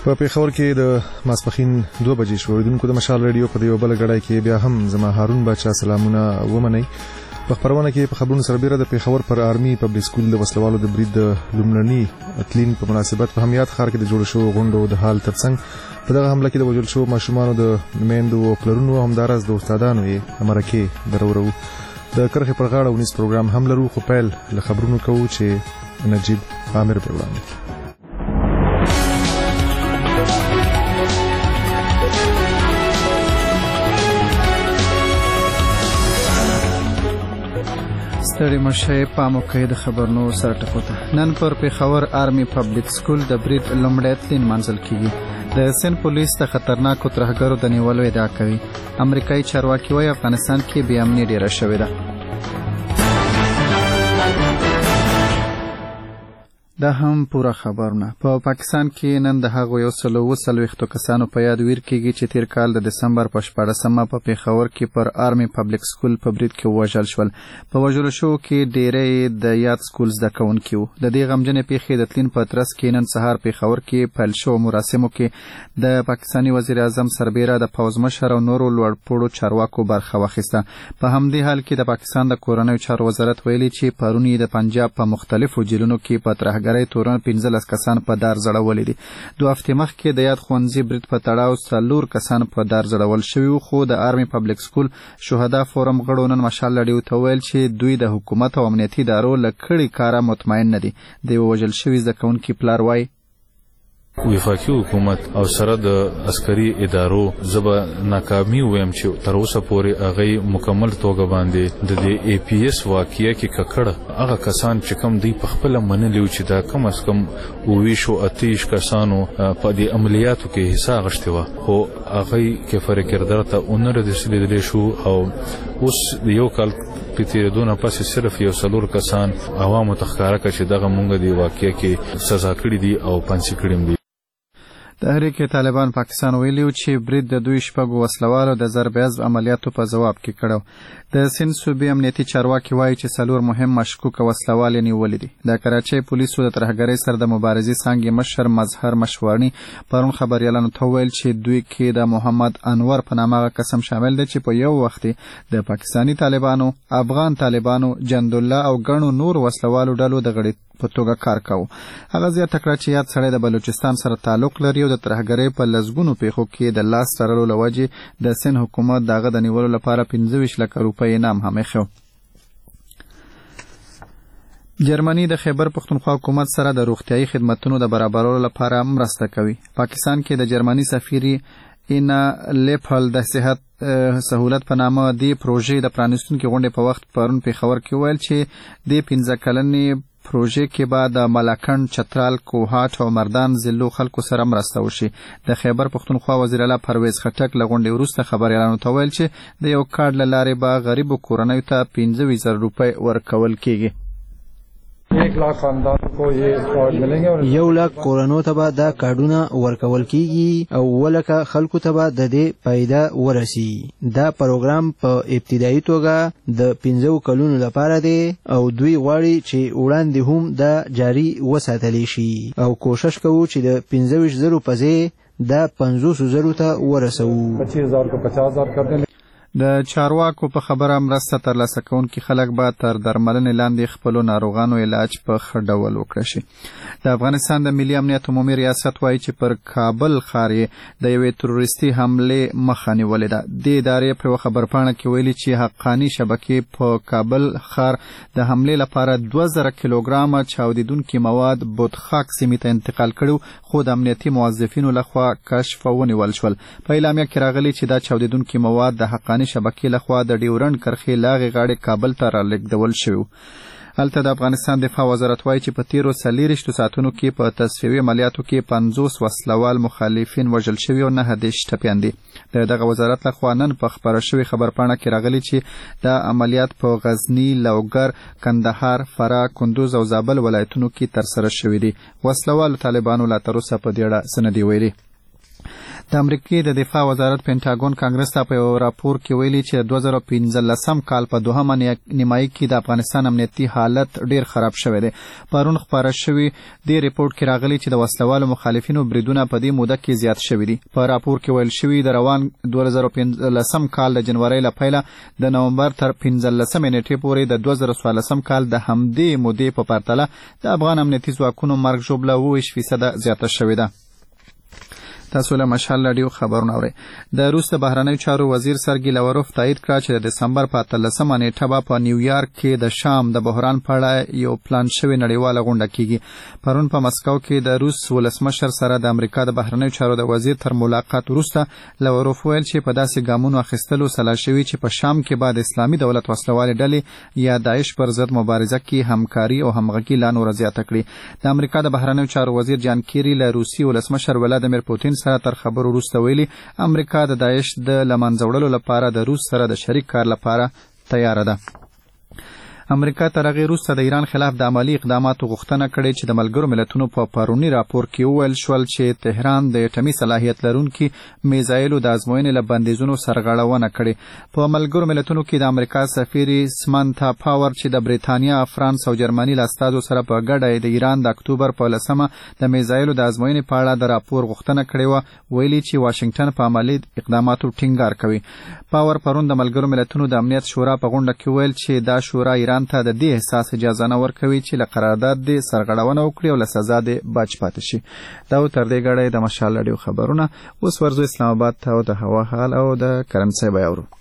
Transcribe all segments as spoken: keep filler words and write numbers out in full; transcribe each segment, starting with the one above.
په پیښور کې د ماسپخین دوه بجې شو. اوریدونکو د مشال رادیو په یو بل غړای کې بیا هم زما هارون بچا سلامونه ومنئ. په خبرونه کې په خبرونو سره بیره د پیښور پر آرمي پبلک سکول د وسلوالو د برید د لومړني اتلین په مناسبت په همیات ښار کې د جوړ شو غونډو د حال ترڅنګ په دغه حمله کې د وژل شو ماشومانو د میندو او پلرونو همدارس د استادانو یې مرکه درورو. د کرخې پر غاړه ونیس پروګرام هم لرو، خو پیل له خبرونو کوو چې نجیب عامر په وړاندې. ستړي مشه پامو کوي د خبرونو سره ټکوته. نن پر پیښور آرمي پبلک سکول د برید لومړی اتلین منځل کیږي. د سند پولیس د خطرناکو ترهګرو د نیولو ادعا کوي. امریکایي چارواکي وايي افغانستان کې بې امني ډیره شوې ده. دا هم پوره خبرونه. په پا پاکستان کې نن د هغو یو سل اوه څلوېښتو کسانو په یاد ویر کېږي چې تیر کال د دسمبر په شپاړسمه په پیښور کې پر آرمي پبلک سکول په برید کې ووژل شول. په وژلو شوو کې ډېری د یاد سکول زده کوونکي وو. د دې غمجنې پیښې د تلین په ترڅ کې نن سهار پیښور کې پیل شوو مراسمو کې د پاکستاني وزیر اعظم سربیره د پوځ مشر او نورو لوړپوړو چارواکو برخه واخیسته. په همدې حال کې د پاکستان د کورنیو چارو وزارت ویلي چې پرون یې د پنجاب په مختلفو جیلونو کې په ترهګرۍ تورن پنځلس کسان په دار ځړولي دي. دوه هفتې مخکې د یاد ښوونځي برید په تړاو څلور کسان په دار ځړول شوي وو، خو د آرمي پبلک سکول شهدا فورم غړو نن مشال رادیو ته ویل چې دوی د حکومت او امنیتي ادارو له کړي کاره مطمئن نه دي. د یو وژل شوي زده کوونکي پلار وایي وفاقي حکومت او سره د عسکري ادارو زبا ناکامي ویم چې تر اوسه پورې هغه مکمل توګه باندې د دې ای پی ایس واقعیا کې ککړه هغه کسان چې کم دی په خپل منلو چې دا کم از کم ویشو اتیش کسانو په دې عملیاتو کې حصہ غشته و، خو هغه کې فرق کردار ته اونر د سلیدل شو او اوس یو کال په تیریدونه پس صرف یو څلور کسان عوامو تخکاره کړي چې دغه مونږ دی واقعیا کې سزا کړی دي او پنځه کړي دي. تحریک طالبان پاکستان ویلیو چې برید د دوی شپږو وسلوالو د ضربه‌جزم عملیاتو په ځواب کې کړو. د سند صوبې امنیتي چارواکي وایي چې څلور مهم مشکوک وسلوال یې نیولي دي. د کراچۍ پولیسو د ترهګرۍ سره د مبارزې څانګې مشر مظهر مشوانی پرون خبريالانو ته ویل چې دوی کې د محمد انور په نامه قسم شامل دی چې په یو وخت د پاکستانی طالبانو، افغان طالبانو، جندالله او ګڼو نور وسلوالو ډلو د غړي په توګه کار کاوه. هغه زیاته کړه چې یاد سړی د بلوچستان سره تعلق لري او د ترهګرۍ په لسګونو پیښو کې د لاس تړلو له وجې د سند حکومت د هغه د نیولو لپاره پنځه ویشت لکه روپۍ انعام هم ایښی. جرمني د خیبر پښتونخوا حکومت سره د روغتیايي خدمتونو د برابرولو لپاره مرسته کوي. پاکستان کې د جرمني سفیر اینا لیپل د صحت سہولت په نامه دی پروژې د پرانیستونکو غونډې په وخت پرون پیښور کې ویل چې د پنځه کلنې پروژې کې بعد د ملاکنډ، چترال، کوهاټ او مردان ضلعو خلکو سره مرسته وشي. د خیبر پښتونخوا وزیر اعلی پرویز خټک له غونډې وروسته خبريالانو ته ویل چې د یو کارډ له لارې به غریبو کورنیو ته پنځه ویشت زره روپۍ ورکول کیږي. یو لاک کورنو ته به دا کارډونه ورکول کیږي او ولکه خلکو ته به د دې پیدا ورسی. دا پروګرام په ابتدایي توګه د پنځو کلونو لپاره دی او دوی غواړي چې وړاندې هم دا جاری وساتلی شي او کوشش کوو چې د پنځه ویشت زرو په ځای دا پنځوس زرو ته ورسوو. د چارواکو په خبره مرسته ترلاسه کوونکي خلک به تر درملنې لاندې خپلو ناروغانو علاج په ښه ډول وکړی شي. د افغانستان د ملي امنیت عمومي ریاست وایي چې پر کابل ښار یې د یوې تروریستي حملې مخه نیولې ده. دې ادارې په یوه خبرپاڼه کې ویلي چې حقاني شبکې په کابل ښار د حملې لپاره دوه زره کیلوګرامه چاودیدونکي مواد بوتخاک سیمې ته انتقال کړي، خو د امنیتي موظفینو لخوا کشف او ونیول شول. په اعلامیه کې راغلي چې دا چاودیدونکي مواد د حقاني شبکې لخوا د ډیورنډ کرښې لاغې غاړې کابل ته رالېږدول شوي. هلته د افغانستان دفاع وزارت وایي چې په تیرو څلېرویشتو ساعتونو کې په تصفیوي عملیاتو کې پنځوس وسلوال مخالفین وژل شوي او نهه دېرش ټپیان دي. د دغه وزارت لخوا نن په خپره شوې خبرپاڼه کې راغلي چې دا عملیات په غزني، لوګر، کندهار، فراه، کندوز او زابل ولایتونو کې ترسره شوي دي. وسلوالو طالبانو لا تر اوسه په دې اړه څه نه دي ویلي. د امریکای د دفاع وزارت پینټاګون کانګرس ته په راپور کې ویلي چې دوه زره پنځلسم کال په دوهمه نیمایي کې د افغانستان امنیتي حالت ډیر خراب شوی دی. پرون خبره شوې د ریپورت کې راغلي چې د وسلوالو مخالفینو بریدونه په دې موده کې زیات شوي دي. په راپور کې ویل شوي د روان دوه زره پنځلسم کال د جنوري له پیله د نومبر تر پنځلسمې نیټې پورې د دوه زره څوارلسم کال د همدې مودې په پرتله د افغان امنیتي ځواکونو مرګ ژوبله اوه ویشت فیصده زیاته شوې ده. تاسو له مشال رادیو خبرونه اورئ. د روس د بهرنیو چارو وزیر سرګی لاوروف تایید کړ چې د دسمبر په اتلسمه نیټه به په نیویارک کې د شام د بحران په اړه یو پلان شوی نړیواله غونډه کیږي. پرون په مسکو کې د روس ولسمشر سره د امریکا د بهرنیو چارو د وزیر تر ملاقات وروسته لاوروف ویل چې په داسې ګامونو اخیستلو سلا شوي چې په شام کې بعد اسلامي دولت وسلوالې ډلې یا داعش پر ضد مبارزه کې همکاري او همغږي لا نور زیاته کړي. د امریکا د بهرنیو چارو وزیر جان کیری له روسي ولسمشر ولادیمیر پوتین سره تر خبرو وروسته ویلي امریکا د داعش د لمنځه وړلو لپاره د روس سره د شریک کار لپاره تیار ده. امریکا تر هغې وروسته د ایران خلاف د عملي اقداماتو غوښتنه کړې چې د ملګرو ملتونو په پرونی راپور کې وویل شول چې تهران د اټومي صلاحیت لرونکي میزایلو د ازموینې له بندیزونو سرغړونه کړې. په ملګرو ملتونو کې د امریکا سفیر سمانتا پاور چې د بریتانیا، فرانس او جرمني له استازو سره په ګډه د ایران د اکتوبر په لسمه د میزایلو د ازموینې په اړه د راپور غوښتنه کړې وه، ویلي چې واشنګټن په عملي اقداماتو ټینګار کوي. پاور پرون د ملګرو ملتونو د امنیت شورا په غونډه کې ویل چې دا شورا ایران ته د دې احساس اجازه نه ورکوي چې له قرارداد دې سرغړونه وکړي او له سزا دې بچ پاتې شي. دا تر دې ګړی د مشال رادیو خبرونه. اوس ورځو اسلام آباد ته او د هوا حال او د کرنسۍ بیه اورو.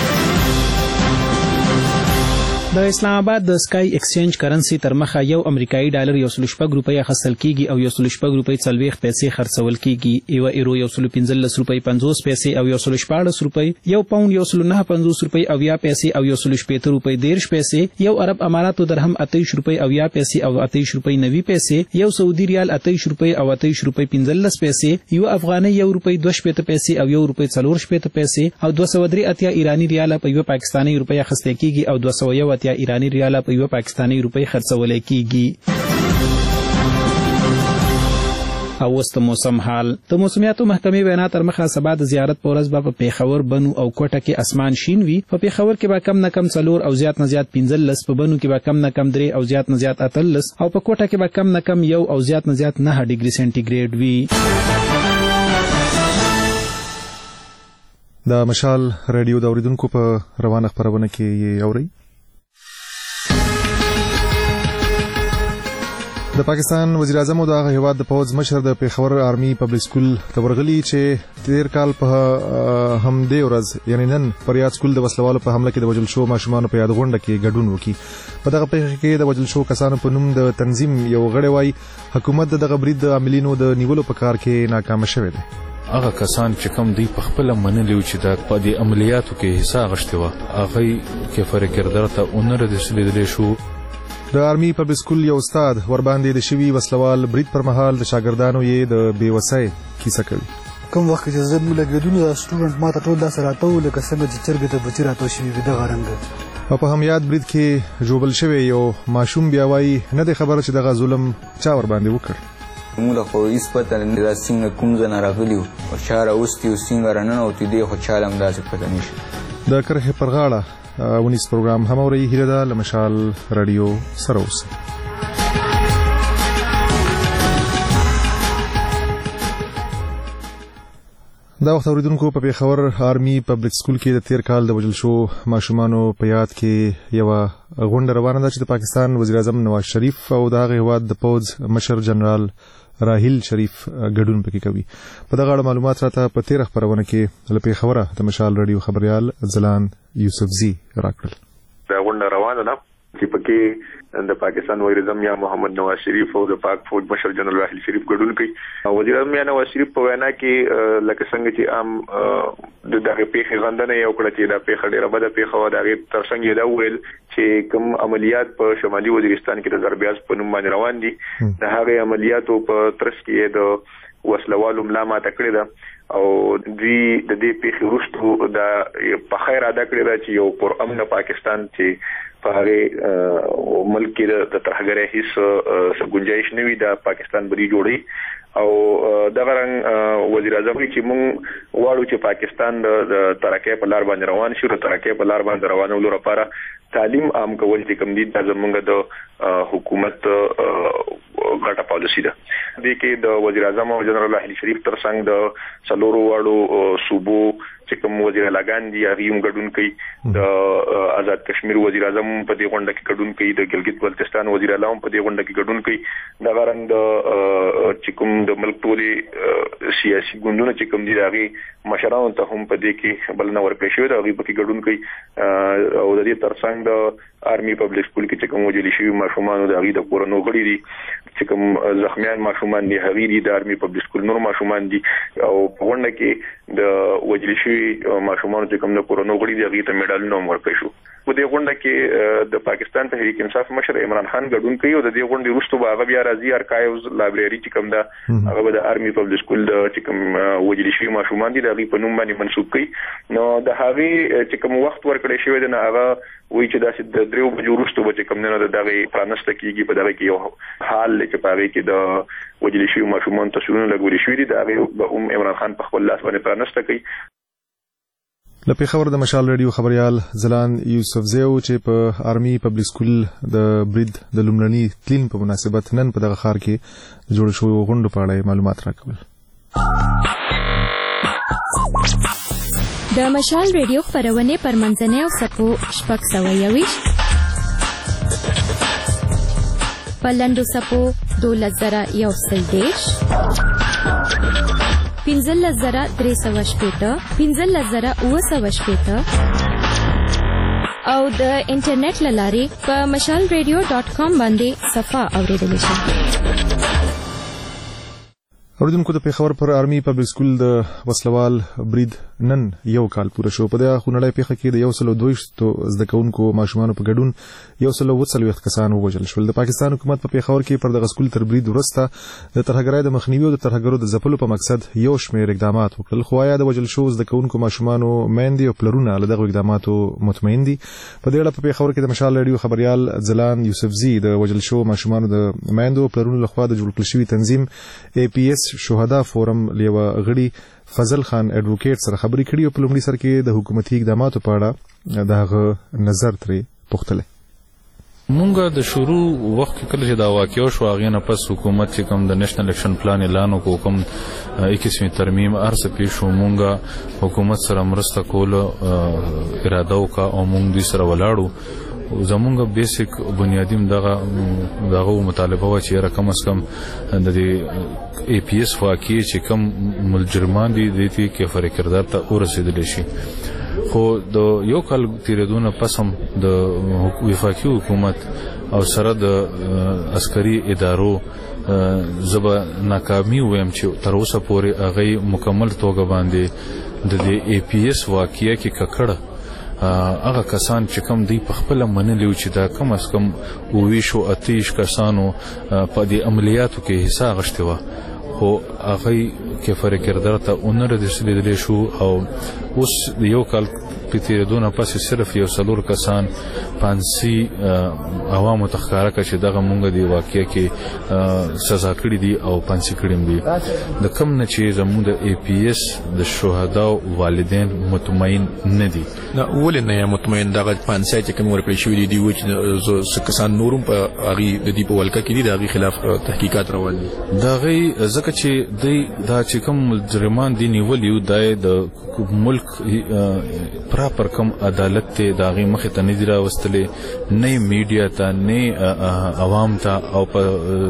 د اسلام آباد د سکای ایکسچینج کرنسی تر مخه یو امریکایي ډالر یو سل شپږ روپۍ اخیستل کیږي او یو سل شپږ روپۍ څلوېښت پیسې خرڅول کیږي. یو ایرو یو سل پنځلس روپۍ پنځوس پیسې او یو سل شپاړس روپۍ، یو پاوند یو سل نهه پنځوس روپۍ اویا پیسې او یو سل شپېته روپۍ دېرش پیسې، یو عرب اماراتو درهم اتهیش روپۍ اویا پیسې او اتهیش روپۍ نوي پیسې، یو سعودي ریال اتهیش روپۍ او اتهیش روپۍ پنځلس پیسې، یو افغاني یو روپۍ دوه شپېته پیسې او یو روپۍ څلور شپېته پیسې او دوه سوه درې اتیا ایراني ریاله په یو پاکستاني روپۍ اخیستل کیږي او دوه سوه یو اتیا ایراني ریاله په یو پاکستاني روپۍ خرڅول کیږي. او اوس د موسم حال. د موسمیاتو محکمې وینا تر مخه سبا د زیارت په ورځ به په پیښور، بنو او کوټه کې اسمان شین وي. په پیښور کې به کم نه کم څلور او زیات نه زیات پنځلس، په بنو کې به کم نه کم درې او زیات نه زیات اتلس او په کوټه کې به کم نه کم یو او زیات نه زیات نهه ډیګري سنټیګریډ وي. د مشال رادیو د اوریدونکو په روانه خبرونه کې اوري. د پاکستان وزیر اعظم او د هغه هیواد د پوځ مشر د پیښور آرمي پبلک سکول ته ورغلي چې تیر کال په همدې ورځ یعنی نن پر یاد سکول د وسلوالو په حمله کې د وژل شو ماشومانو په یاد غونډه کې ګډون وکړي. په دغه پیښه کې د وژل شو کسانو په نوم د تنظیم یو غړی وایي حکومت دغه برید د عاملینو د نیولو په کار کې ناکام شوی دی. هغه کسان چې کوم دی په خپل منلي چې د په دې عملیاتو کې حصہ غشته و هغه کې فرق کردار ته اونره د سلیدل شو. د آرمي پبلک سکول یو استاد ور باندې د شوی وسلوال برید پر مهال د شاګردانو یې د بیوسۍ کیسه کوي. کوم وخت چې زه لګیدونو د سټوډنټ ماته ټول دا سره راته لکه څنګه چې چرګ ته بچی راته شوی وي دغه رنګ. په هم یاد برید کې جوبل شوی یو ماشوم بیا وایي نه د خبره چې دغه ظلم چا ور باندې وکړ. موږ خو هیڅ پته نه د څنګه کوم ځای نه راغلی او چا راوستي او څنګه راننوتي دی خو چا هم داسې پته نشته. د کرښې پر غاړه ونیس پروګرام هم اوري. هیله ده له مشال رادیو سره اوسئ. دا وخت اوریدونکو په پیښور آرمي پبلک سکول کې د تیر کال د وژل شو ماشومانو په یاد کې یو غونډه روانه ده چې د پاکستان وزیر اعظم نواز شریف او د هغه هیواد د پوځ مشر جنرال راهیل شریف ګډون پکې کوي. په دغه اړه معلومات راته په تیر خبرونه کې له پیښوره د مشال رادیو خبريال ځلان یوسفزي راکړل. دا غونډه روانه ده چې پکې د پاکستان وزیر اعظم یا محمد نواز شریف او د پاک فوج مشر جنرال راهیل شریف ګډون کوي. وزیر اعظم یا نواز شریف په وینا کې لکه څنګه چې عام د دغه پیښې غندنه یو کړه چې دا پیښه ډیره بده پیښه و. دغه ترڅنګ یې دا ویل چې کوم عملیات په شمالي وزیرستان کې د ضربیاز په نوم باندې روان دي د هغه عملیاتو په ترڅ کې د وسلوالو ملا ماته کړې ده او دوی د دې پیښې وروسته د په خیر ادا کړی دا چې یو پرامن پاکستان چې په هغه ملک کې د ترهګرۍ هیڅ گنجائش نه وي د پاکستان بری جوړي او دغه رنګ وزیر اعظم چې مونږ واړو چې پاکستان د ترقۍ په لار باندې روان شي، د ترقۍ په لار باندې روانولو لپاره تعلیم عام کول چې کوم دي د زمونږ د حکومت ګټه پالیسي ده. د کې د وزیر اعظم او جنرال راحیل شریف ترڅنګ د څلورو واړو صوبو چې کوم وزیر اعلیګان دي هغه هم ګډون کوي. د آزاد کشمیر وزیر اعظم په دې غونډه کې ګډون کوي، د ګلګت بلتستان وزیر اعلی هم په دې غونډه کې ګډون کوي. د غرنګ د چې کوم د ملک ټولي سیاسي ګوندونه چې کوم دي هغه مشرانو ته هم په دې کې بلنه ورکړي شوې ده، هغه په کې ګډون کوي. او د دې ترڅنګ د آرمي پبلک سکول کې چې کوم وجلي شوي ماشومان د هغه د کورونو غړي دي، چې کوم زخمیان ماشومان دي هغه دي د آرمي پبلک سکول نور ماشومان دي. او په غونډه کې د وجلي شوي ماشومان چې کوم د کورونو غړي دي هغه ته میډالونه ورکړي شو. په دې غونډه کې د پاکستان تحریک انصاف مشر عمران خان ګډون کوي او د دې غونډې وروسته به هغه بیا راځي ارکایوز لایبرری چې کوم ده هغه د آرمي پبلک سکول د چې کوم وجلي شوي ماشومان دي د هغه په نوم باندې منسوب کوي. نو د هغه چې کوم وخت ورکړی شوی دی نه هغه وایي چې داسې د دریو بجو وروسته به چې کوم نه د دغه پرانسته کېږي. په دغه کې یو حال چې په هغه کې د وجلي شوي ماشومان تصویرونه لګولي شوي دي، د هغه به هم عمران خان په خپل لاس باندې پرانسته کوي. له پیښور د مشال رادیو خبريال زلان یوسفزیو چې په آرمي پبلک سکول د برید د لومړني تلین په مناسبت نن په دغه ښار کې جوړ شوی غونډه په اړه معلومات راکول. د مشال رادیو خبرونه پر منځنۍ او سپو شپږ سوه یوویشت په لنډو سپو دولس زره یو سل دېرش پنځلس زره درې سوه شپېته پنځلس زره اووه سوه شپېته او د انټرنیټ له لارې په مشال رادیو ډاټ کام باندې صفحه اوریدلی شئ. اوریدونکو د پیښور پر آرمي پبلک سکول د وسلوال برید نن یو کال پوره شو. په دغه خونړۍ پیښه کې د یو سل دویشتو زده کوونکو ماشومانو په ګډون یو سل اووه څلوېښت کسان ووژل شول. د پاکستان حکومت په پیښور کې پر دغه سکول تر برید وروسته د ترهګرۍ د مخنیوي او د ترهګرو د ځپلو په مقصد یو شمېر اقدامات وکړل، خو آیا د وژل شوو زده کوونکو ماشومانو میندې او پلرونه له دغو اقداماتو مطمئن دي؟ په دې اړه په پیښور کې د مشال رادیو خبريال ځلان یوسفزي د وژل شوو ماشومانو د میندو او پلرونو لخوا د جوړ کړل شوي تنظیم ای پی ایس شهدا فورم لیوه غړي فضل خان اډوکیټ سره خبرې کړې او په لومړي سر کې د حکومتي اقداماتو په اړه دغه نظر ترې پوښتلی. مونږ د شروع وخت کې کله چې دا واقعه شو هغې نه پس حکومت چې کوم د نیشنل اکشن پلان اعلان وکړو، کوم اکیسمې ترمیم هر څه پیښ شو، مونږ حکومت سره مرسته کولو اراده وکړه او مونږ دوی سره ولاړو. زمونږ بیسیک بنیادیم دغه دغه مطالبه وه چې یاره کم از کم د دې ای پی ایس واقعې چې کم مجرمان دي دې ته کفر کردار ته ورسېدلی شي. خو د یو کال تیریدو نه پس هم د وفاقي حکومت او سره د عسکري ادارو زه به ناکامي ویم چې تر اوسه پورې هغوی مکمل توګه باندې د دې ای پی ایس واقعه کې ککړه هغه کسان چې کم دی په خپله منلي و چې دا کم از کم اوویشو اتهیش کسانو په دې عملیاتو کې حصه اخیستې وه، خو هغوی کفر کردار ته ونه رسېدلی شو. او اوس د یو کال په تېرېدو نه پس صرف یو څلور کسان پانسي عوامو ته ښکاره کړه چې دغه مونږ د واقعه کې سزا کړي دي او پانسي کړي هم دي. د کم نه چې زموږ د ای پی ایس د شهداو والدین مطمئن نه دي. ولې نه مطمئن؟ دغه پانسي چې کوم ورکړل شوي دي دوی چې کسان نورم په هغې د دې په ولکه کې دي د هغې خلاف تحقیقات روان دي. د هغې ځکه چې دوی دا چې کوم مجرمان دي نیولي وو دا د ملک پراپر کم عدالت ته د هغې مخې ته نه دي راوستلی، نه میډیا ته نه عوام ته او په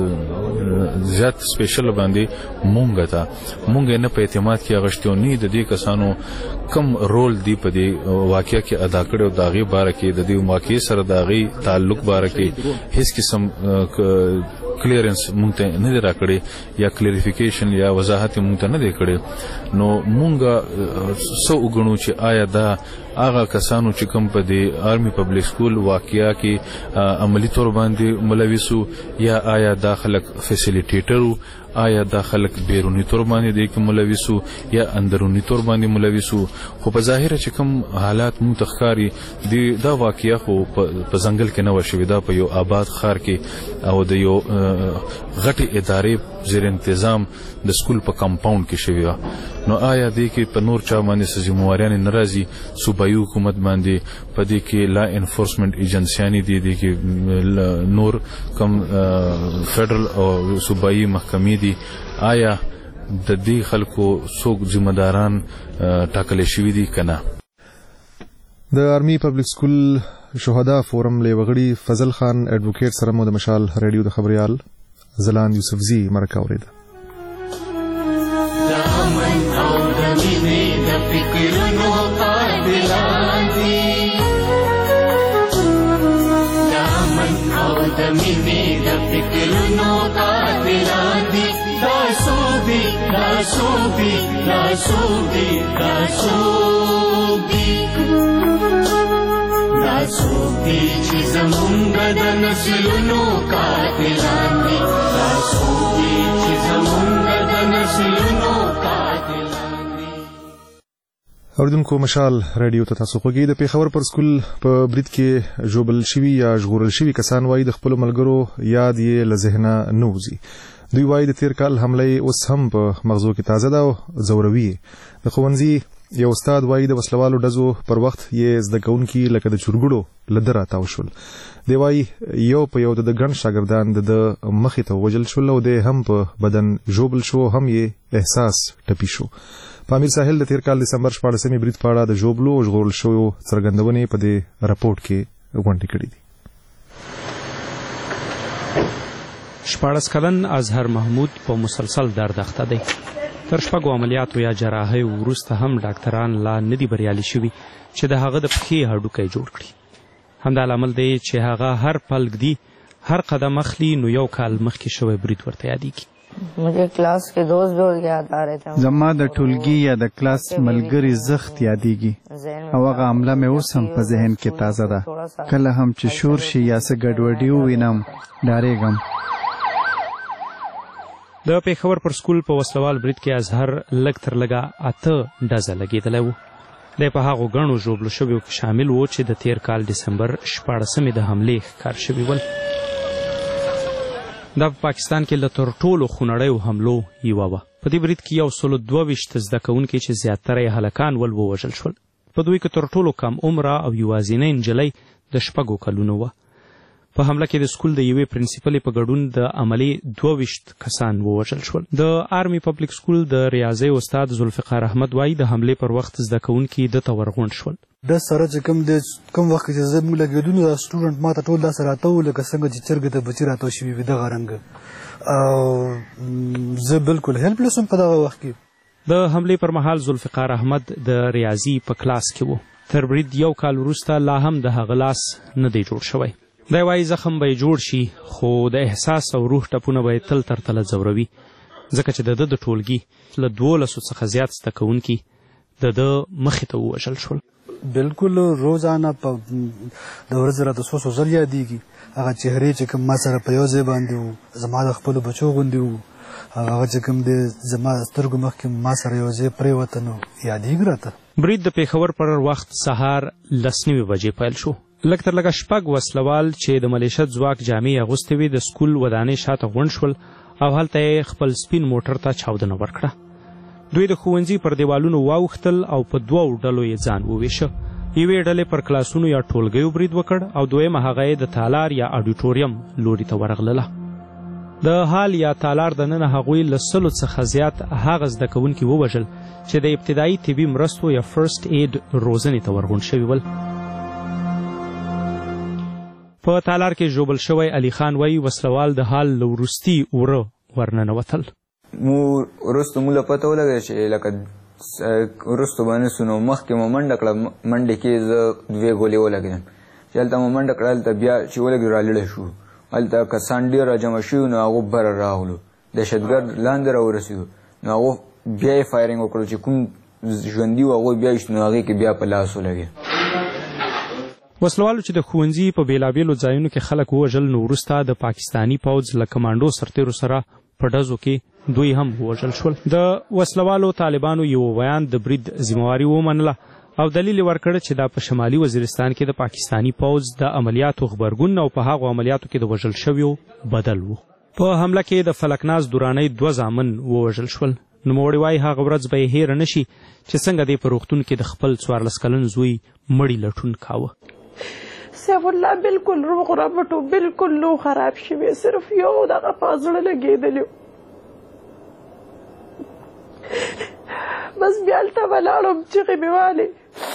زیات سپیشل باندې مونږ ته مونږ نه په اعتماد کې اخیستی او نه د دې کسانو کم رول دی په دې واقعه کې ادا کړی او د هغې باره کې د دې واقعې سره د هغې تعلق باره کې هیڅ قسم کلیرنس مونږ ته نه دی راکړی یا کلیریفیکیشن یا وضاحت مونږ ته نه دی کړی. نو مونږ څه وګڼو چې آیا دا هغه کسانو چې کوم په دې آرمي پبلک سکول واقعیا کې عملی تور باندې ملوثو یا آیا داخلك فیسیلیټیټر آیا داخلك بیرونی تور باندې د کوم ملوثو یا اندرونی تور باندې ملوثو خو په ظاهر چې کوم حالات مو تخکاری دی دا واقعیا خو په ځنګل کې نه وشوي دا په یو آباد ښار کې او د یو غټي ادارې زیر تنظیم د سکول په کمپاوند کې شوی نو آیا دې کې په نور چا باندې ذمہواریان ناراضي صوبایي حکومت باندې په دې کې لا انفورسمنت ایجنسیانی دي دي کې نور کم فدرل او صوبایي محکمې دي آیا د دې خلکو څوک ذمہ داران ټاکل شوی دي کنه د آرمي پبلک سکول شهدا فورم له وغړي فضل خان ایڈوکیټ سره مو د مشال رادیو د خبريال زلان یوسفزی مرکه اوریده دامن او د مینې د فکرونو قاتلان دي دامن او د مینې د فکرونو قاتلان دي دا سودی دا سودی دا سودی دا سودی دا سودی چې زمونږ د نسلونو قاتلان دي دا سودی چې زمونږ د نسلونو قاتلان دي. اوردونکو مشال رادیو ته تاسو خوږی د پیښور پر سکول په برید کې جوبل شوی یا ژغورل شوی کسان وایي د خپل ملګرو یاد یې له ذهنه نوځي دوی وایي د تیر کال حمله اوس هم په مغزو کې تازه ده او زوروي د ښوونځي یو استاد وایي د وسلوالو ډزو پر وخت یې زده کوونکي لکه د چورګړو له دره تاو شول دی وایي یو په یو د ګڼ شاګردان د مخې ته وژل شول او دی هم په بدن ژوبل شو هم یې احساس ټپي شو په امیر ساحل د تیر کال دسمبر شپاړسمې برید په اړه د ژوبلو او ژغورل شویو څرګندونې په دې راپورټ کې غونډې کړي دي شپاړس کلن اظهر محمود په مسلسل درد اخته دی تر شپږو عملیاتو یا جراحۍ وروسته هم ډاکټران لا نه دي بریالي شوي چې د هغه د پښې هډوکی جوړ کړي همدا لامل دی چې هغه هر پل ږدي هر قدم اخلي نو یو کال مخکې شوی برید ورته یادېږي مجھے کلاس کے دوست دوست یاد آ رہے تھے زما د ټولګي یا د کلاس ملګري زخت یادېږي او هغه عمله مې اوس هم په ذهن کې تازه ده کله هم چې شور شي یا څه ګډوډي ووینم ډارېږم د پیښور پر سکول په وسلوال برید کې اظهر لږ تر لږه اته ډزه لګېدلی و دی په هغو ګڼو ژوبلو شویو کې شامل و چې د تیر کال ډسمبر شپاړسمې د حملې ښکار شوي ول دا په پاکستان کې له تر ټولو خونړیو حملو یوه وه په دې برید کې یو سلو دوه ویشت زده کوونکي چې زیاتره یې هلکان ول ووژل شول په دوی کې تر ټولو کم عمره او یوازینۍ نجلۍ د شپږو کلونو وه په حمله کې د سکول د یوې پرنسپلې په ګډون د عملې دوه ویشت کسان ووژل شول د آرمي پبلک سکول د ریاضۍ استاد ذوالفقار احمد وایي د حملې پر وخت زده کوونکي دته ورغونډ شول د سره چې کوم د کوم وخت چې زه موږ لګېدو دا سټوډنټ ما ته ټول داسې راته و لکه څنګه چې چرګې ته بچي راته شوي وي دغه رنګه او زه بالکل هیلپلس وم په دغه وخت کې د حملې پر مهال ذوالفقار احمد د ریاضي په کلاس کې و تر برید یو کال وروسته لا هم د هغه لاس نه دی جوړ شوی دی وایي زخم به یې جوړ شي خو د احساس او روح ټپونه به یې تل تر تله ځوروي ځکه چې د ده د ټولګي له دولسو څخه زیات زده کوونکي د ده مخې ته ووژل شول بالکل روزانه په د ورځې راته څو څو ځل یادېږي هغه چهرې چې کوم ما سره په یو ځای باندې وو زما د خپلو بچو غوندې وو هغه چې کوم دی زما سترګو مخکې ما سره یو ځای پرېوته نو یادېږي راته برید د پیښور پر وخت سهار لس نیمې بجې پیل شو لږ تر لږه شپږ وسلوال چې د ملیشت ځواک جامې اغوستې وې د سکول ودانۍ شاته غونډ شول او هلته یې خپل سپین موټر ته چاودنه ورکړه دوی د ښوونځي پر دیوالونو واوښتل او په دوو ډلو یې ځان وویشه یوې ډلې پر کلاسونو یا ټولګیو برید وکړ او دویمه هغه یې د تالار یا اډیټوریم لوري ته ورغلله د هال یا تالار دننه هغوی له سلو څخه زیات هغه زده کوونکي ووژل چې د ابتدایي طبي مرستو یا فرست اید روزنې ته ورغونډ شوي ول په تالار کې ژوبل شوی علي خان وایي وسلوال د حال له وروستي وره ورننوتل مو وروسته مو له پته ولګېده چې لکه وروسته به نه سو نو مخکې مو منډه کړه منډې کې زه دوې ګولې ولګېدم چې هلته مو منډه کړه هلته بیا چې ولګېدو رالړه شو هلته کسان ډېر راجمع شوي نو هغو بره راغلو دهشتګرد لاندې راورسېدو نو هغو بیا یې فایرنګ وکړو چې کوم ژوندي و هغوی بیا ایست نو هغې کې بیا په لاس ولګېد وسلوالو چې د ښوونځي په بیلابیلو ځایونو کې خلک ووژل نو وروسته د پاکستاني پوځ له کمانډو سرتیرو سره په ډزو کې دوی هم ووژل شول. د وسلوالو طالبانو یو بیان د برید ذمهواري ومنله او دلیل یې ورکړ چې دا په شمالي وزیرستان کې د پاکستاني پوځ د عملیاتو غبرګون او په هغو عملیاتو کې د وژل شویو بدل و. په حمله کې د فلکناز درانۍ دوه زامن ووژل شول. نوموړي وایي هغه ورځ به یې هیره نه شي چې څنګه دی په روغتون کې د خپل څوارلس کلن زوی مړی لټون کاوه. سیف الله بالکل روغ رمټ و بالکل نو خراب شوی، صرف یو دغه په زړه لګېدلی بس بیا هلته ولاړم چغې مې والې.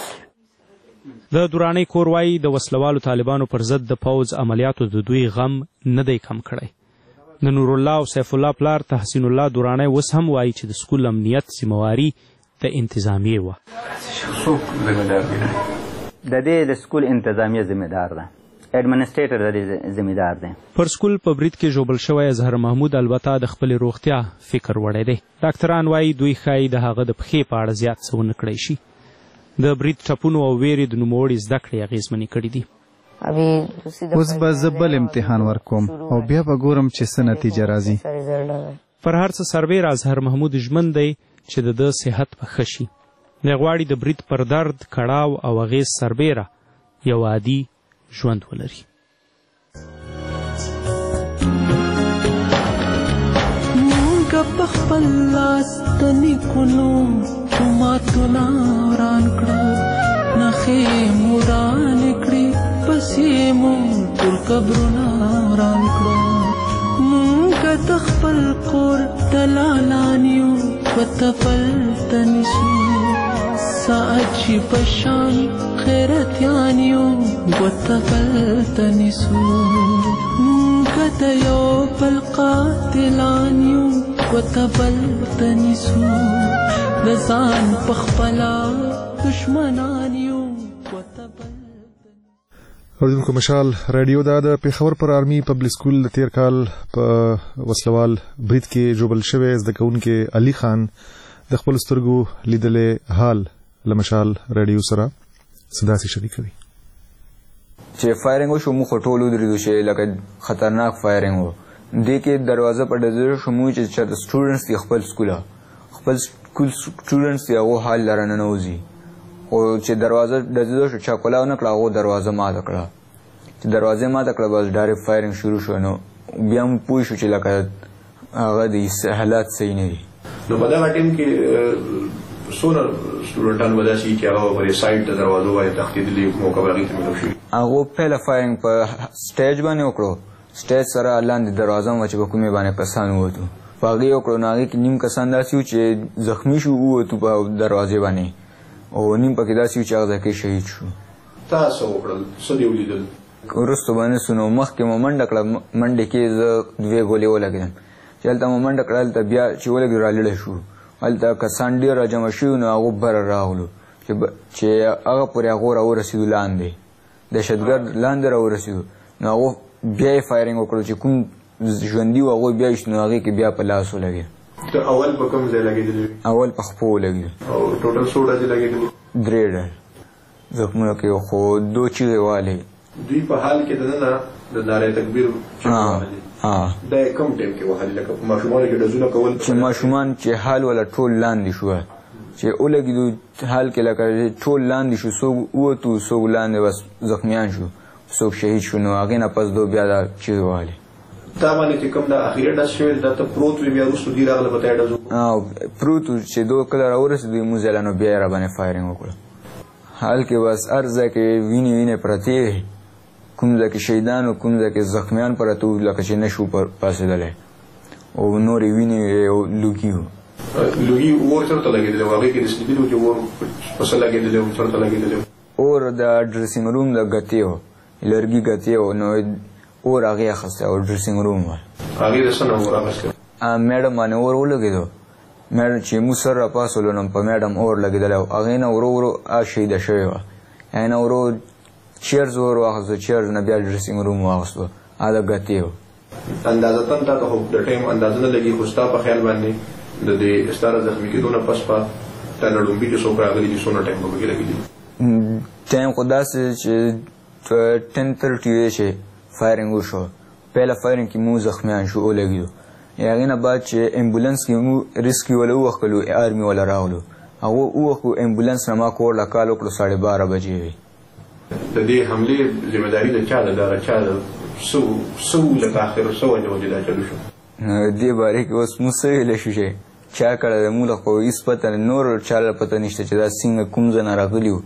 د درانۍ کور وایي د وسلوالو طالبانو پر ضد د پوځ عملیاتو د دوی غم نه دی کم کړی. د نور الله او سیف الله پلار تحسین الله درانۍ اوس هم وایي چې د سکول امنیت ذمهواري د انتظامیې وه. څوک ذمهدار دی؟ د دې د سکول انتظامیه ذمهدار ده، ایډمنسټریټر د دې ذمهدار دی. پر سکول په برید کې ژوبل شوی اظهر محمود البته د خپلې روغتیا فکر وړی دی. ډاکټران وایي دوی ښایي د هغه د پښې په اړه زیات څه ونه کړی شي. د برید ټپونو او ویرې د نوموړي زده کړې اغېزمنې کړي دي. اوس به زه بل امتحان ورکوم او بیا به ګورم چې څه نتیجه راځي. پر هر څه سربیر اظهر محمود ژمن دی چې د ده صحت به ښه شي. دی غواړي د برید پر درد کړاو او اغېز سربیره یو عادي ژوند ولري. مونږ په خپل لاس د نیکونو جوماتونه وران کړل، نښې مو ورانې کړې، پسې مو ټول قبرونه وران کړل. مونږ د خپل کور دلالان یو وتپل ته نیسو، ساعت چې په شان خیرتیان یو وتپل ته نیسو. مونږ د یو بل قاتلان یو وتپل ته نیسو، د ځان په خپله دشمنان یو وتپل. اوریدونکو مشال رادیو دا د پېښور پر آرمي پبلک سکول د تیر کال په وسلوال برید کې ژوبل شوی زده کوونکی علي خان د خپل سترګو لیدلې حال له مشال رادیو سره صداسي شریکوي. چې فایرنګ وشو موږ خو ټول ودرېدو چې لکه خطرناک فایرنګ و. دې کې دروازه په ډزه شو موږ چې چېرته سټوډنټس دي خپل سکوله خپل سکول سټوډنټس دي هغو حال لره ننوځي، خو چې دروازه ډزیدو شو چا کولاو نه کړه هغو دروازه ماته کړه. چې دروازه ماته کړه بس ډایرکټ فایرنګ شروع شو. نو بیا موږ پوه شو چې لکه هغه د حالات صحیح نه دي. نو په دغه ټیم کې څومره سټوډنټان به داسې چې هغه پرې سایډ د دروازو باندې تښتېدلي موقع به هغې ته میلاو شوي؟ هغو پهله فایرنګ په سټیج باندې وکړو، سټیج سره لاندې دروازه هم وه چې په کومې باندې کسان ووتو، په هغې وکړو. نو هغې کې نیم کسان داسې وو چې زخمي شو ووتو په دروازې باندې، او نیم پکې داسې وو چې هغه ځای کې شهید شو. تا څه وکړل؟ څه دې ولیدل؟ وروسته به نه سو نو مخکې مو منډه کړه، منډې کې زه دوې ګولې ولګېدم. چې هلته مو منډه کړه هلته بیا چې ولګېدو رالړه شو، هلته کسان ډېر راجمع شوي نو هغو بره راغلو چې هغه پورې هغو راورسېدو لاندې دهشتګرد لاندې راورسېدو. نو هغو بیا یې فایرنګ وکړو چې کوم ژوندي وو هغوی بیا ایستو، نو هغې کې بیا په لاس ولګېد. ته اول په کوم ځای لګېدلی؟ اول په خپو ولګېد. او ټوټل څو ډزې لګېدلي؟ درې ډزې زخمونه کې خو دو چیغې والې. دوی په حال کې دننه د نعره تکبیر چیغې وهلې. دا یې کوم ټایم کې وهلې؟ لکه په ماشومانو کې ډزونه کول؟ چې ماشومان چې حال ولا ټول لاندې شوه، چې ولګېدو حال کې لکه ټول لاندې شو، څوک ووتو څوک لاندې بس زخمیان شو، څوک شهید شو. نو هغې نه پس دو بیا دا چیغې وهلې. تا باندې چې کوم دا اخري ډز شوی دا ته پروت وي، بیا وروسته دوی راغله په تا یې ډز وکړو؟ پروت وو چې دو کله راورسېدو موږ ځای نو بیا یې را باندې فایرنګ وکړو. حال کې بس هر ځای کې وینې وینې پرتې وې، کوم ځای کې شهیدان و کوم ځای کې زخمیان پراته وو، لکه چې نه شو پاڅېدلی، او نورې وینې او لوګي وو. لوګي اور چېرته لګېدلی وو؟ هغې کې داسې لیدلي وو چې اور په څه لګېدلی وو؟ چېرته لګېدلی وو؟ اور د ډریسینګ روم د ګتې وو، لرګي ګتې وو، نو اور هغې اخیستی او ډریسینګ روم وه. هغې د څه نه اور اخیستی؟ میډم باندې اور ولګېدو. میډم چې موږ سر را پاسولو نو په میډم اور لګېدلی و، هغې نه ورو ورو هغه شهیده شوې وه. هغې نه ورو چیرز ور واخیستو، چیرز نه بیا ډریسینګ روم واخیستو، هغه د ګتې وو. اندازتن تا ته خو د ټایم اندازه نه لګي، خو ستا په خیال باندې د دې ستاره زخمي کېدو نه پس به تا نه لومبي چې څوک راغلي دي څومره ټایم به پکې لګېدي؟ ټایم خو داسې چې ten thirty چې فایرنګ وشو پهلا فایرنګ کې مو زخمیان شو ولګیدو هغې نه بعد چې امبولانس کې مو ریسکیو ولا ووښکلو آرمي ولا راغلو هغه ووښکو امبولانس نه ما کور له کال وکړو ساړه باره بجې وې د دې حملې ذمهداري د چا ده دغه چا ده څه څه لکه آخر څه وجه وجې دا چلو شو دې باره کې اوس موږ څه ویلی شو چې چا کړی د موږ له خو هېڅ پته نور چا له پته نشته چې دا څنګه کوم ځای نه راغلي وو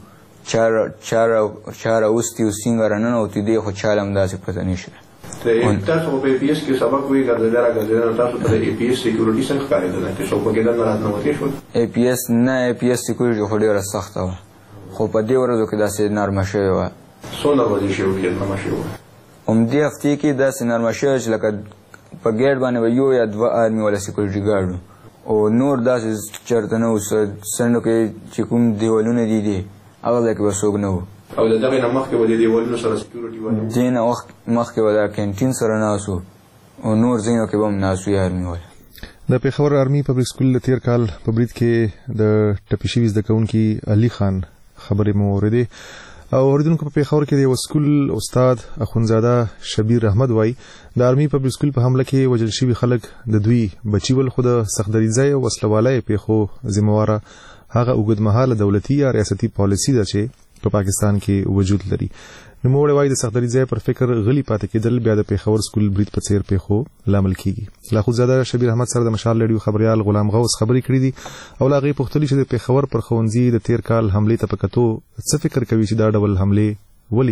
چا راوستي وو څنګه راننوتي دی خو چا له هم داسې پته نشته تاسو په ای پی ایس کې سبق وی ګرځېدل راګرځېدل تاسو ته د ای پی ایس سکیورټي څنګه ښکارېدل چې څوک پکې دننه راتنوتې شول ای پی ایس نه ای پی ایس سکیورټي خو ډېره سخته وه خو په دې ورځو کې داسې نرمه شوې وه څو ورځې شوې وې چې نرمه شوې وه همدې هفتې کې داسې نرمه شوې چې لکه په ګیټ باندې به یو یا دوه آرمي والا سکیورټي ګارډ او نور داسې چېرته نه وو څنډو کې چې کوم دیوالونه دي دي هغه ځای کې به څوک نه وو او د دغې نه مخکې به د دیوالونو سره سکیورټي ونه دې نه مخکې به دا کینټین سره ناست وو او نور ځایونو کې به هم ناست وي آرمي والا د پېښور آرمي پبلک سکول د تېر کال په برید کې د ټپي شوي زده کوونکي علي خان خبرې مو اورېدې او اوریدونکو په پېښور کې د یو سکول استاد اخونزاده شبیر احمد وایي د آرمي پبلک سکول په حمله کې وژل شوي خلک د دوی بچي ول خو د سختدریځۍ او وسلوالۍ پېښو ذمهواره هغه اوږدمهاله دولتي یا ریاستي پالیسي ده چې په پاکستان کې وجود لري نوموړی وایي د سختدریځۍ پر فکر غلي پاتې کېدل بیا د پېښور سکول برید په څېر پېښو لامل کېږي له اخونزاده شبیر احمد سره د مشال ریډیو خبریال غلام غوث خبرې کړې دي او له هغې پوښتلي چې د پېښور پر ښوونځي د تېر کال حملې ته په کتو څه فکر کوي چې دا ډول حملې ولې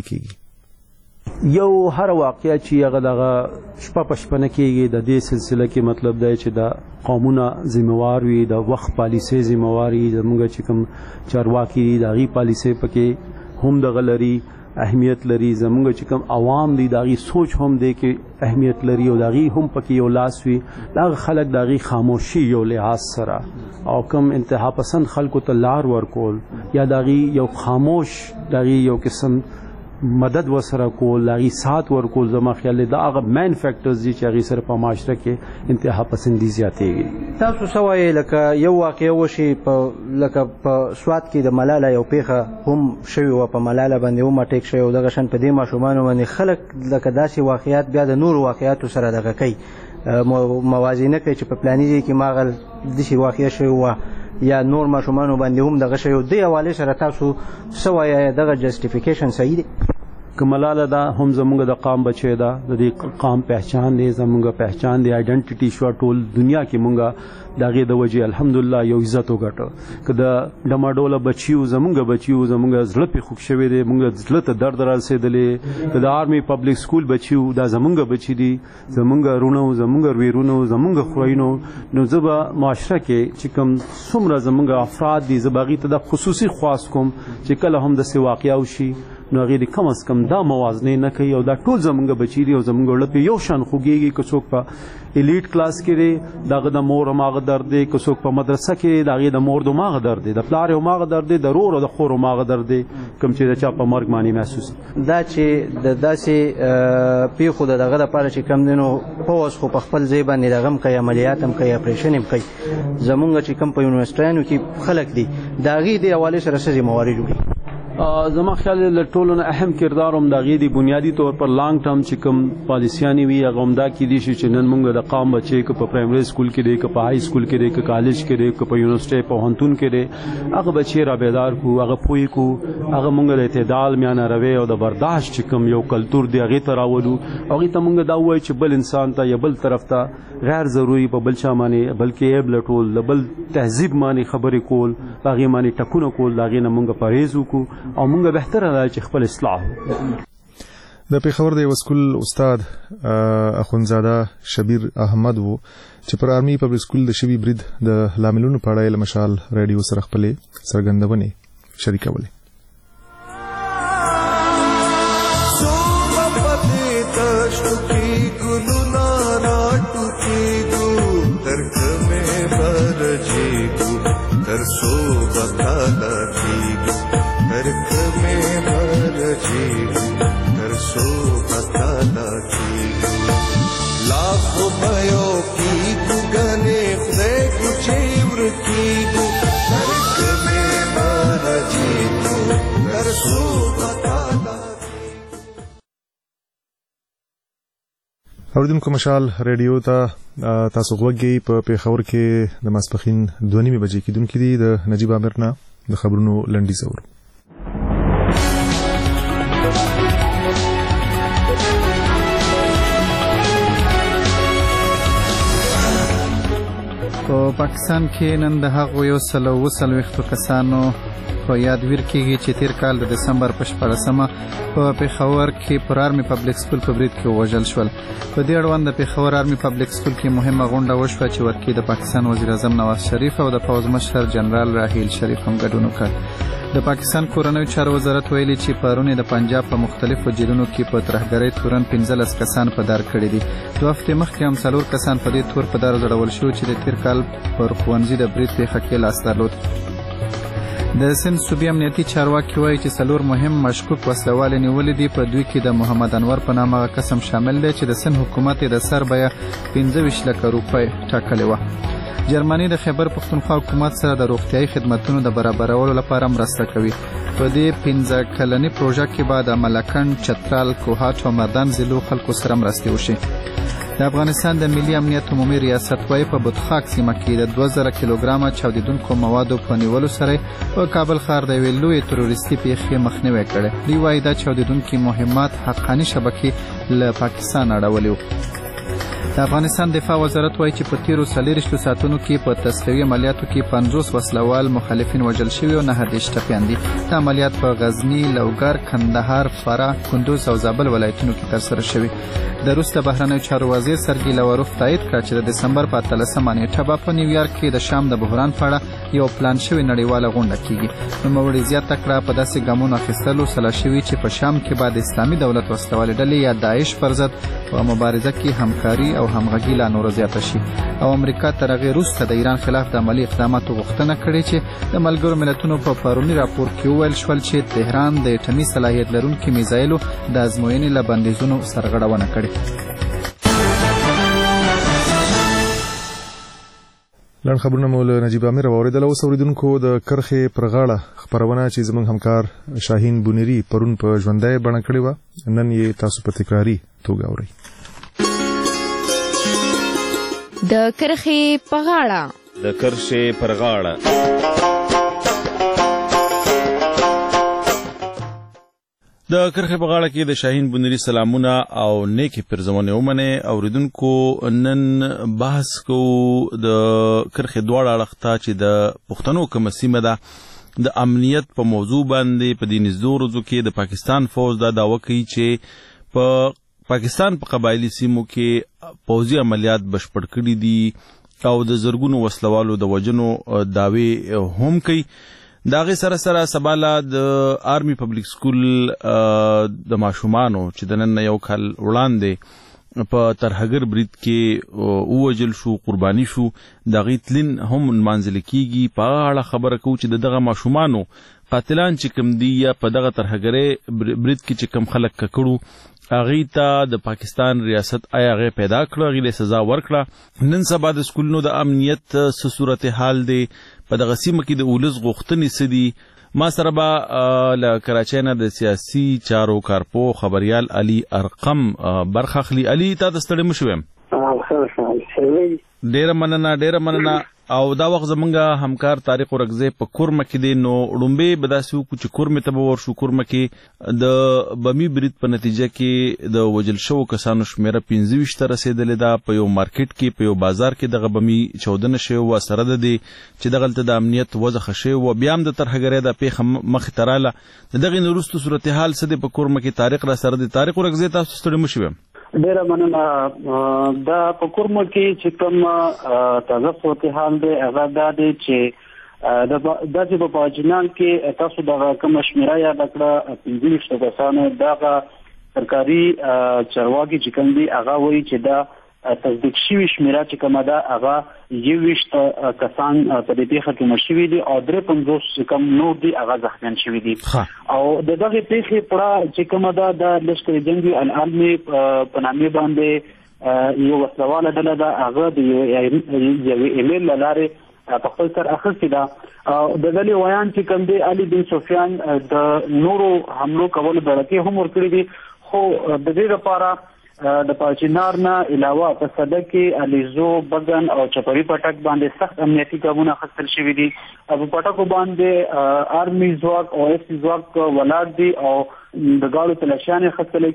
کېږي یو هر واقعه چې هغه دغه شپه په شپه نه کېږي د دې سلسله کې مطلب دی چې د قومونه ذمہوار وي د وخت پالیسۍ ذمہوار وي زموږ چې کوم چارواکي دي د هغې پالیسۍ پکې هم دغه لري اهمیت لري زموږ چې کوم عوام دي د هغې سوچ هم دی کې اهمیت لري او د هغې هم پکې یو لاس وي د هغه خلک د هغې خاموشي یو لحاظ سره او کوم انتها پسند خلکو ته لار ورکول یا د هغې یو خاموش د هغې یو قسم مدد وسره کول هغې سات ورکول زما خیال دی دا هغه مین فیکټرز دي چې هغې سره په معاشره کې انتها پسندي زیاتېږي تاسو څه وایئ لکه یو واقعه وشي په لکه په سوات کې د ملاله یو پیښه هم شوې وه په ملاله باندې هم اټیک شوی او دغه شان په دې ماشومانو باندې خلک لکه داسې واقعیات بیا د نورو واقعیاتو سره دغه کوي موازنه کوي چې په فلاني ځای کې ما هغه داسې واقعه شوې وه یا نور ماشومانو باندې هم دغه شوی دې حوالې سره تاسو څه وایئ دغه جسټیفیکیشن صحیح دی که ملاله دا هم زموږ د قام بچی ده د دې قام پہچان دی زموږ پہچان دی آیډنټیټي شوه ټول دنیا کې مونږ د هغې د وجې الحمدلله یو عزت وګټه که د ډماډوله بچي وو زموږ بچي وو زموږ زړه پې خوږ شوی دی مونږ زړه ته درد رارسېدلی که د آرمي پبلک سکول بچي وو دا زموږ بچي دي زموږ رونه وو زموږ ویرونه وو زموږ خویونه نو زه به معاشره کې چې کوم څومره زموږ افراد دي زه به هغې ته د خصوصي خواست کوم چې کله هم داسې واقعه وشي نو هغې دې کم از کم دا موازنې نه کوي او دا ټول زموږ بچي دي او زموږ زړه پې یو شان خوږېږي که څوک په الیټ کلاس کې دی د هغه د مور هماغه درد دی که څوک په مدرسه کې دی د هغې د مور د هماغه درد دی د پلار یې هماغه درد دی د رور او د خور هماغه درد دی کوم چې د چا په مرګ باندې محسوس دا چې د داسې پیښو د دغه دپاره چې کم دی نو پوځ خو په خپل ځای باندې دغه هم کوي عملیات هم کوي اپریشن هم کوي زموږ چې کوم په یونیورسټیانو کې خلک دي د هغې دې حوالې سره څه ذمهواري جوړي زما خیال له ټولو نه اهم کردار هم د هغې دی بنیادي طور پر لانګ ټرم چې کوم پالیسیانې وي هغه همدا کیدای شي چې نن موږ د قام بچی که په پرایمري سکول کې دی که په های سکول کې دی که کالج کې دی که په یونیورسټۍ پوهنتون کې دی هغه بچی را بیدار کړو هغه پوه کړو هغه موږ د اعتدال میانه روی او د برداشت چې کوم یو کلتور دی هغې ته راولو هغې ته موږ دا ووایو چې بل انسان ته یا بل طرف ته غیر ضروري په بل چا باندې بلکې عیب لټول د بل تهذیب باندې خبرې کول په هغې باندې ټکونه کول د هغې نه موږ پرهیز وکړو او موږ بهتره ده چې خپل اصلاح د پېښور د یو سکول استاد اخونزاده شبیر احمد وو چې پر آرمي پبلک سکول د شوي برید د لاملونو په اړه له مشال ریډیو سره خپلې څرګندونې شریکولې اوریدونکو مشال ریډیو ته تاسو غوږی په پیښور کې د ماسپخین دوه نیمې بجې کېدونکې دي. د نجیب عامر نه د خبرونو لنډیز اورو. په پاکستان کې نن د هغو یو سل اوه څلوېښتو کسانو په یادویر کېږي چې تیر کال د دسمبر په شپاړسمه په پېښور کې پر آرمي پبلک سکول په برید کې ووژل شول. په دې اړوند د پېښور آرمي پبلک سکول کې مهمه غونډه وشوه چې ورکې د پاکستان وزیر اعظم نواز شریف او د پوځ مشر جنرال راحیل شریف هم ګډون وکړ. د پاکستان کورنیو چارو وزارت ویلي چې پرون د پنجاب په مختلفو جیلونو کې په ترهګرۍ تورن پنځلس کسان په دار کړي دي. دوه هفتې مخکې هم څلور کسان په دې تور په دار ځړول شو چې د تیر کال پر ښوونځي د برید پېښه کې لاس درلود. د سند صوبې امنیتي چارواکي وایي چې څلور مهم مشکوک وسلوالې نیولې دي. په دوی کې د محمد انور په نامه قسم شامل دی چې د سند حکومت یې د سر بیه پنځه ویشت لکه روپۍ ټاکلې وه. جرمني د خیبر پښتونخوا حکومت سره د روغتیايي خدماتونو د برابرولو لپاره مرسته کوي. په دې پنځه کلنې پروژه کې به د ملکنډ، چترال، کوهاټ او مردان ضلعو خلکو سره مرستې وشي. د افغانستان د ملي امنیت عمومي ریاست وايي په بودخاک سیمه کې د دوه زره کیلوګرامه چاودیدونکو موادو په نیولو سره په کابل ښار د یوې لویې تروریستي پیښې مخنیوی کړی. دوی وايي دا چاودیدونکي مهمات حقاني شبکې له پاکستان اړولي وو. د افغانستان دفاع وزارت وايي چې په تیرو څلېرویشتو ساعتونو کې په تصفیوي عملیاتو کې پنځوس وسلوال مخالفین وژل شوي او نهه دېرش ټپیان دي. دا عملیات په غزني، لوګر، کندهار، فراه، کندوز او زابل ولایتونو کې ترسره شوي. د روس د بهرنیو چارو وزیر سرګي لاوروف تایید کړ چې د دسمبر په اتلسمه نیټه به په نیویارک کې د شام د بحران په اړه یو پلان شوی نړیواله غونډه کیږي. نوموړي زیاته کړه په داسې ګامونو اخیستلو سلا شوي چې په شام کې به د اسلامي دولت وسلوالې ډلې یا داعش پر ضد په مبارزه کې همکاري او همغږي لا نوره زیاته شي. او امریکا تر هغې وروسته د ایران خلاف د عملي اقداماتو غوښتنه کړې چې د ملګرو ملتونو په پروني راپور کې وویل شول چې تهران د اټومي صلاحیت لرونکي میزایلو د ازموینې له بندیزونو سرغړونه کړې. لنډ خبرونه مو له نجیب عامر واوریدل. اوس اوریدونکو د کرښې پر غاړه خبرونه چې زموږ همکار شاهین بونیری پرون په ژوندۍ بڼه کړې وه، نن یې تاسو په تکراري توګه اورئ. د کرښې په غاړه د کرښې پر غاړه د کرښې په غاړه کې د شاهین بونیری سلامونه او نیکی پرزمونې ومنئ. اوریدونکو نن بحث کوو د کرښې دواړه اړخ ته چې د پښتنو کومه سیمه ده د امنیت په موضوع باندې. په دې نږدې ورځو کې د پاکستان فوج دا دعوه کوي چې په پاکستان په قبایلي سیمو کې پوځي عملیات بشپړ کړي دي او د زرګونو وسلوالو د وژنو دعوی هم کوي. د هغې سره سره سباله د آرمي پبلک سکول د ماشومانو چې د نن یو کال وړاندې په ترهګر برید کې ووژل شو، قرباني شو، د هغې تلین هم نمانځل کېږي. په هغه اړه خبره کوو چې د دغه ماشومانو قاتلان چې کوم دي یا په دغه ترهګرۍ برید کې چې کوم خلک ککړو هغې ته د پاکستان ریاست آیا هغې پیدا کړه، هغې له سزا ورکړه. نن سبا د سکولونو د امنیت څه صورت حال دی، په دغه سیمه کې د ولس غوښتنې څه دي. ما سره به له کراچۍ نه د سیاسي چارو کارپو خبریال علي ارقم برخه اخلي. علي تا د ستړی مه شویم؟ ډېره مننه ډېره مننه. او دا وخت زمونږ همکار طارق ورکزی په کورمه کې دی، نو لومبې به داسې وکړو چې کورمې ته به ورشو. کورمه کې د بمي برید په نتیجه کې د وژل شوو کسانو شمېره پنځه ویشت ته رسېدلې ده. په یو مارکیټ کې په یو بازار کې دغه بمي چاودنه شوې وه، سره د دې چې دغلته د امنیت وضع ښه شوې وه. بیا هم د ترهګرۍ دا پیښه مخې ته راله. د دغې نه وروستو صورتحال څه دی په کورمه کې؟ طارق را سره دی. طارق ورکزی تاسو ستړي مه شویم؟ ډیره مننه. دا په کورمه کې چې کوم تازه صورتحال دی هغه دا دی چې دا چې په پاجنان کې تاسو دغه کومه شمېره یاده کړه پنځه ویشتو کسانو، دغه سرکاري چارواکي چې کوم دي هغه وایي چې دا تصدیق شوي شمېره چې کومه ده هغه یو ویشت کسان په دې پیښه کې مړه شوي دي او درې پنځوس چې کوم نور دي هغه زخمیان شوي دي. او د دغې پیښې پړه چې کومه ده د لشکر جنګي العالمي په نامې باندې یو وسلواله ډله ده، هغه د یوې ایمیل له لارې په خپل سر اخیستې ده. د ډلې ویان چې کوم دی علي بن سفیان د نورو حملو کولو دړکې هم ورکړي دي، خو د دې لپاره د پاچینار نه علاوه په صده کې الیزو بغن او چپری پټک باندې سخت امنیتي ګامونه اخیستل شوي دي. په پټکو باندې آرمي ځواک او ایف سی ځواک ولاړ دي او د ګاړو تلاشیانې اخیستل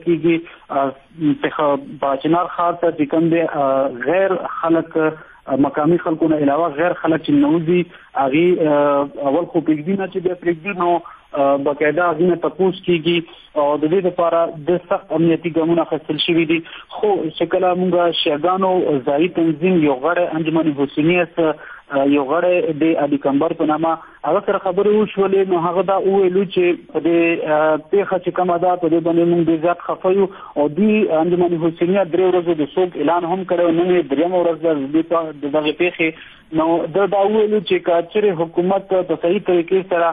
کېږي. په پاچینار ښار ته چې کوم دی غیر خلک مقامی خلکو نه علاوه غیر خلک چې نوځي هغې اول خو پرېږدي نه چې بیا پرېږدي نو باقاعده هغې نه تپوس کېږي او د دې لپاره د سخت امنیتي ګامونه اخیستل شوي دي. خو چې کله موږ شیګانو ځایي تنظیم یو غړی انجمن حسینیت یو غړی د علي کمبر په نامه هغه سره خبرې وشولې نو هغه دا وویلو چې په دې پېښه چې کومه ده په دې باندې موږ ډېر زیات خفه یو او دوی انجمن حسینیت درې ورځو د سوګ اعلان هم کړی نن یې درېیمه ورځ ده د دغې پېښې نو ده دا وویلو چې که چېرې حکومت په صحیح طریقې سره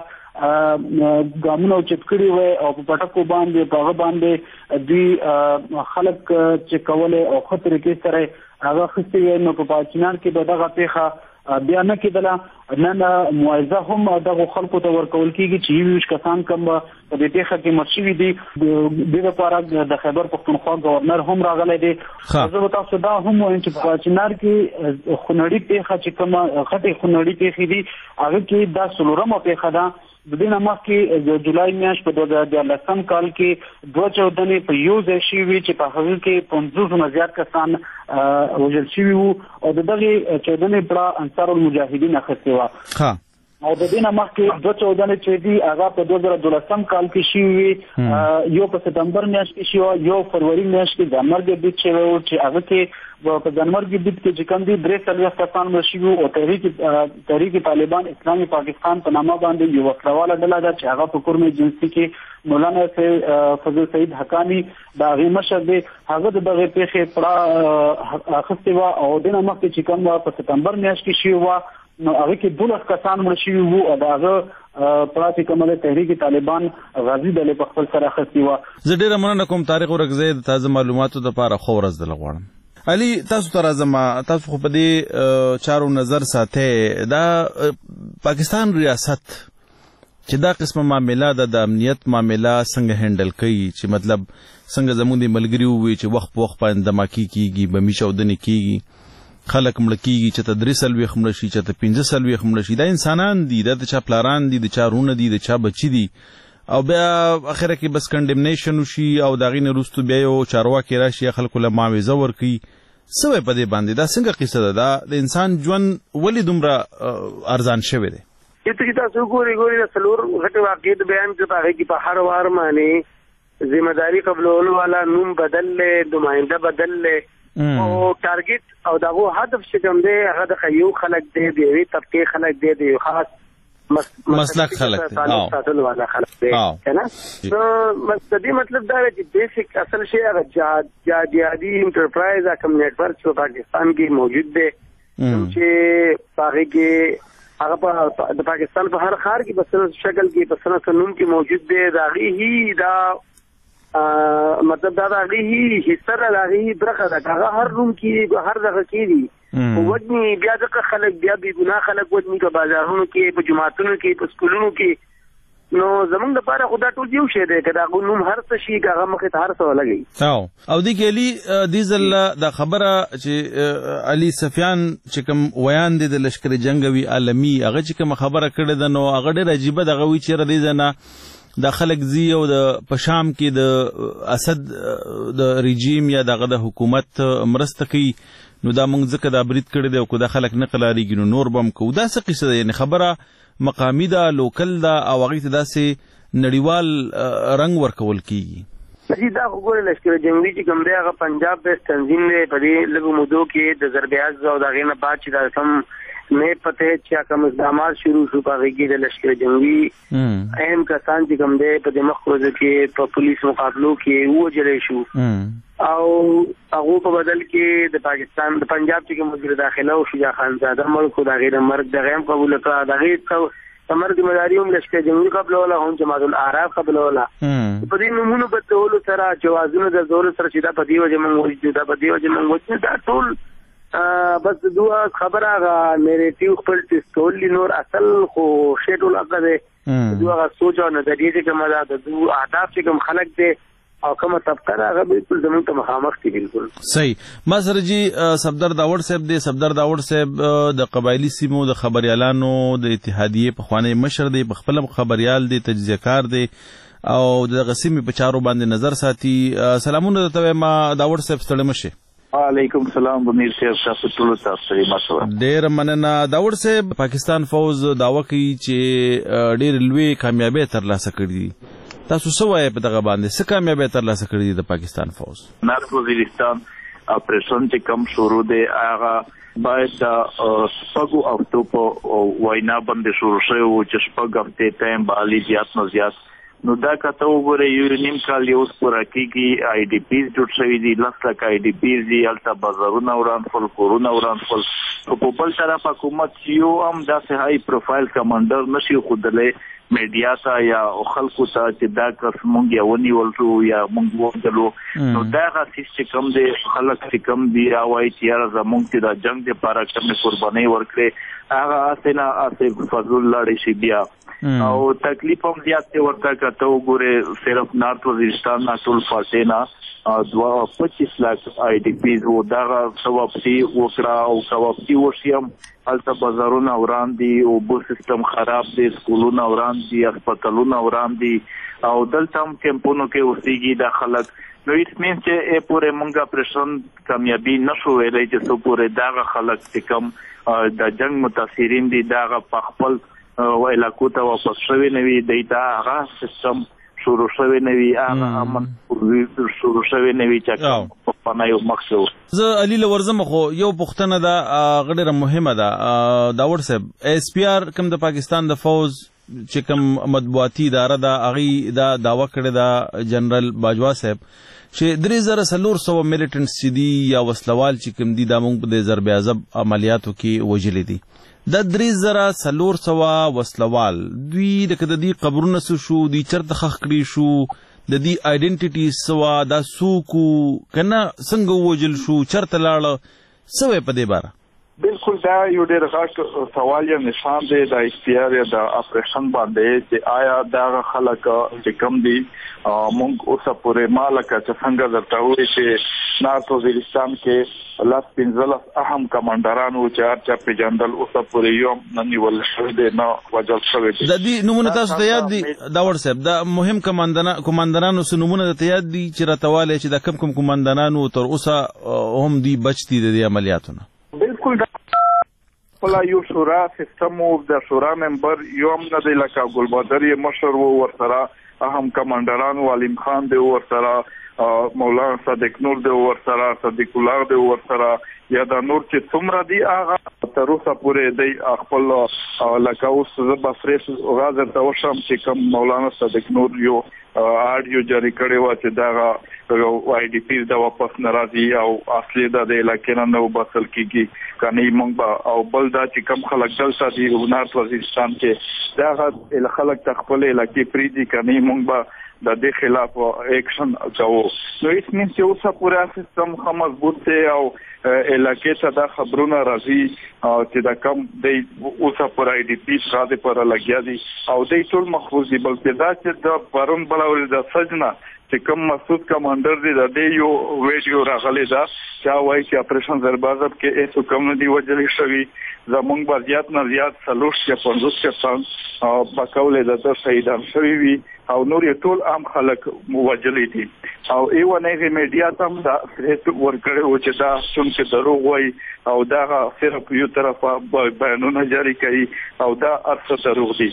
ګامونه اوچت کړي وای او په پټکو باندې په هغه باندې دوی خلک چې کولی او ښه طریقې سره هغه اخیستې وای نو په پاچینار کې به دغه پېښه بیا نه کېدله. نن معاوضه هم دغو خلکو ته ورکول کېږي چې یو ویشت کسان کوم په دې پېښه کې مړ شوي دي. د دې لپاره د خیبر پښتونخوا ګورنر هم راغلی دی. زه به تاسو دا هم وایم چې په پاچینار کې خونړي پېښه چې کومه غټې خونړي پېښې دي هغه کې دا څلورمه پېښه ده. د دې نه مخکې د جولای میاشت په دوه زره دیارلسم کال کې دوه چاودنې په یو ځای شوي وي چې په هغې کې پنځوس نه زیات کسان وژل شوي وو او د دغې چاودنې پړه انصار المجاهدین اخیستې وه او د دې نه مخکې دوه چاودنې چې دي هغه په دوه زره دولسم کال کې شوي وي. یو په سپتمبر میاشت کې شوی یو فروری میاشت کې ځانمرګي برید شوی و چې هغه کې په ځانمرګي برید کې چې کوم دي درې څلوېښت کسان مړه شوي وو او تحریک تحریک طالبان اسلامي پاکستان په نامه باندې یو وسلواله ډله ده چې هغه په کورم ایجنسي کې مولانا فضل سعید حقانی د هغې مشر دی. هغه د دغې پېښې پړه اخیستې وه او د دې نه مخکې چې کوم په سپتمبر میاشت کې شوې وه نو هغه کې دولس کسان مړه شوي وو او د هغه پړه چې کومه ده تحریک طالبان غازي ډلې په خپل سر اخیستې وه. زه ډېره مننه کوم طارق ورکزی د تازه معلوماتو دپاره ښه ورځ دله غواړم. علي تاسو ته راځم تاسو خو په دې چارو نظر ساتئ دا پاکستان ریاست چې دا قسمه معامله ده د امنیت معامله څنګه هینډل کوي چې مطلب څنګه زموږ د ملګري ووایي چې وخت په وخت باندې دماکي کېږي بمي چاودنې کېږي خلک مړه کېږي چې ته درې څلوېښت مړه شي چې ته پنځه څلوېښت مړه شي دا انسانان دي دا د چا پلاران دي د چا رونه دي د چا بچي دي او بیا اخره کې بس کنډمنیشن وشي او د هغې نه وروستو بیا یو چارواکی راشي خلکو له معاوضه ورکوي څه وایي په دې باندې دا څنګه قصه ده دا د انسان ژوند ولې دومره ارزان شوی دی؟ چې ته تاسو ګورئ ګورئ د څلور غټې واقعې د بیان چې په هغې کې په هر وار باندې ذمہداري قبلولو والا نوم بدل دی نماینده بدل دی او ټارګټ او دغه هدف چې کوم دی هغه د یو خلک دی د یوې طبقې خلک دی د یو خاص مسلک خلک دی تعلق ساتلو والا خلک دی که نه نو د دې مطلب دا دی چې بیسک اصل شی هغه جهادي انټرپرایز کوم نیټورک چې په پاکستان کې موجود دی چې په هغې کې هغه د پاکستان په هر ښار کې په سنت شکل کې په سنت نوم کې موجود دی د هغې هي دا مطلب دا د هغې هي حصه ده د هغې برخه ده که هغه هر روم کې هر دغه کې دي وجني بیا ځکه خلک بیا بې ګناه خلک وجني په بازارونو کې په جوماتونو کې په سکولونو کې نو زمونږ دپاره خو دا ټول یو شی دی که د هغو نوم هر څه شي که هغه مخې ته هر څه ولګوي او او دې کې علي دې ځل دا خبره چې علي سفیان چې کوم ویان دی د لشکر جنګوي عالمي هغه چې کومه خبره کړې ده نو هغه ډېره عجیبه دغه وي چېرې دې ځنه دا خلک ځي او د په شام کې د اسد د رژیم یا دغه د حکومت مرسته کوي نو دا موږ ځکه دا برید کړی دی او که دا خلک نه قلاریږي نو نور به هم کوو دا څه قصه ده یعنې خبره مقامي ده لوکل ده او هغې ته داسې نړیوال رنګ ورکول کېږي. جی دا خو ګورې لشکر جنګي چې کوم دی هغه پنجاب بیس تنظیم دی په دې لږو مودو کې د ضرب عز او د هغې نه بعد چې دا کوم نئے پته چې کوم اقدامات شروع شو په هغې کې د لشکر جنګي اهم کسان چې کوم دی په دې مخ ورځو کې په پولیس مقابلو کې ووژلی شو او هغو په بدل کې د پاکستان د پنجاب چې کوم وزیر داخله او شجاع خانزاده مړ کړو د هغې د مرګ دغه هم قبوله کړه د هغې د مرګ ذمهداري هم لشکر جنګي قبلوله هم جماعت الاعراف قبلوله په دې نومونو بدلولو سره جوازونو درځولو سره چې دا په دې وجه موږ وجدو دا په دې وجه موږ وجدو دا ټول بس دوا خبره هغه نیریټیو خپل ټول نور اصل خو شی ټول هغه دی دوا هغه سوچ او نظریې چې کومه ده د دوه اهداف چې کوم خلک دی او کومه طبقه هغه بالکل زموږ ته مخامخ دي. بالکل صحیح. ما سره جی صفدر داوړ صاحب دی. صفدر داوړ صاحب د قبایلی سیمو د خبريالانو د اتحادیې په خوانی مشر دی، په خپل خبريال دی، تجزیه کار دی او د غسیمې په چارو باندې نظر ساتي. سلامونه ته ما داوړ صاحب ستړي مشه. وعلیکم السلام بنیر صاحب تاسو ټول تاسو مسوه. ډیر مننه. داوړ صاحب پاکستان فوز داوا کوي چې ډیر لوی کامیابی ترلاسه کړې. تاسو څه وایي په دغه باندې؟ څه کامیابی ترلاسه کړې د پاکستان فوز؟ نارت وزیرستان اپریشن چې کم شروع دی هغه باید شپږو هفتو په وینا باندې شروع شوی و چې شپږ هفتې ټایم به علي زیات نه زیات. نو دا کته وګورئ یو نیم کال یې اوس پوره کېږي. آی ډي پیز جوړ شوي دي، لس لکه آی ډي پیز دي، هلته بازارونه وران شول، کورونه وران شول. خو په بل طرف حکومت یو هم داسې هاي پروفایل کمانډر نشي ښودلی میډیا ته یا خلکو ته چې دا کس مونږ یې ونیول شو یا مونږ ووتلو. نو دا هغه څیز چې کوم دی خلک چې کوم دي راوایي چې یاره زمونږ چې د جنګ دپاره کومې قربانۍ ورکړې هغه هسې نه هسې فضول لاړې شي بیا. او تکلیف هم زیات دی ورته که ته وګورې صرف نارت وزیرستان نه ټول فاتح نه دوه پچیس لاک آی ډي پیز و. دغه څه واپسي وکړه او که واپسي وشي هم هلته بازارونه وران دي، اوبه سیستم خراب دی، سکولونه وران دي، هسپتالونه وران دي او دلته هم کیمپونو کې اوسېږي دا خلک. نو ایټ مینس چې ای پورې مونږ اپریشن کامیابي نشو ویلی چې څو پورې دغه خلک چې کوم د جنګ متاثرین دي دغه په خپل علاقو ته واپس شوي نه وي، دوی ته هغه سیستم شروع شوی نه وي، هغه امن شروع شوی نه وي چې په پنایو مخشو. زه علي لورزم خو یو پوښتنه ده غډیره مهمه ده. داوړ صاحب ایس پی آر کوم د پاکستان د فوز چې کوم مطبوعاتي اداره ده هغې دا دعوه کړې ده جنرال باجوا صاحب چې درې زره څلور سوه میلیټنټس چې دي یا وسلوال چې کوم دي دا موږ په د ضرب عضب عملیاتو کې وژلي دي. دا درې زره څلور سوه وسلوال دوی لکه د دې قبرونه څه شو، دوی چېرته ښخ کړي شو، د دې آیډنټیټي څه وه، دا څوک وو که نه څنګه ووژل شو، چېرته لاړه، څه وایې په دې باره؟ بالکل دا یو ډېر غټ سوال یا نشان دی د اختیار یا د اپریشن باندې چې آیا دغه خلک چې کوم دي مونږ اوسه پورې ما لکه چې څنګه درته ووایي چې نارت وزیرستان کې لس پنځلس اهم کمانډران وو چې هر چا پېژندل اوسه پورې یو هم نه نیول شوی دی نه وژل شوی دی. د دې نومونه تاسو ته یاد دي داوړ صاحب؟ د مهم کمانډرانو څه نومونه درته یاد دي چې راته وایي چې دا کوم کوم کمانډران وو تر اوسه هم دوی بچ دي د دې عملیاتو نه؟ بالکل دا خپله یو شورا سیستم و، د شورا ممبر یو هم نه دی لکه ګلبادر یې مشر و، ورسره اهم کمانډران و، علیم خان دی ورسره، مولانا صدیق نور دی ورسره، صدیق الله دی ورسره، یا دا نور چې څومره دي هغه تر اوسه پورې دی خپل لکه اوس زه به فریش غاز درته وشم چې کوم مولانا صدیق نور یو آډیو جاري کړې وه چې دغه آی ډي پیز د واپس نه راځي او اصلي د د علاقې نه نه وباسل کېږي که نه موږ به. او بل دا چې کوم خلک دلته دي نارت وزیرستان کې دغه خلک ته خپل علاقې پرېږدي که نه موږ به د دې خلاف اکشن کوو. نو هیڅ مینس چې اوسه پورې سیستم ښه مضبوط دی او علاقې ته دا خبرونه راځي چې دا کم دی اوسه پورې آی ډي پیز را دې پره لګیا دي او دی ټول محفوظ دي. بلکې دا چې د پرون بله ورځ د سجنه چې کوم مسعود کمانډر دی د دې یو ویډیو راغلی ده چې هغه وایي چې اپریشن ضرب عضب کې هېڅ کم نه دي وژلي شوي. زمونږ به زیات نه زیات څلور یا پنځوس کسان به کولی د ده شهیدان شوي وي او نور یې ټول عام خلک وژلي دي. او ایونه هغې میډیا ته هم دا هېڅ ورکړی و چې دا چونکې دروغ وایي او دغه صرف یو طرفه بیانونه جاري کوي او دا هر څه دروغ دي.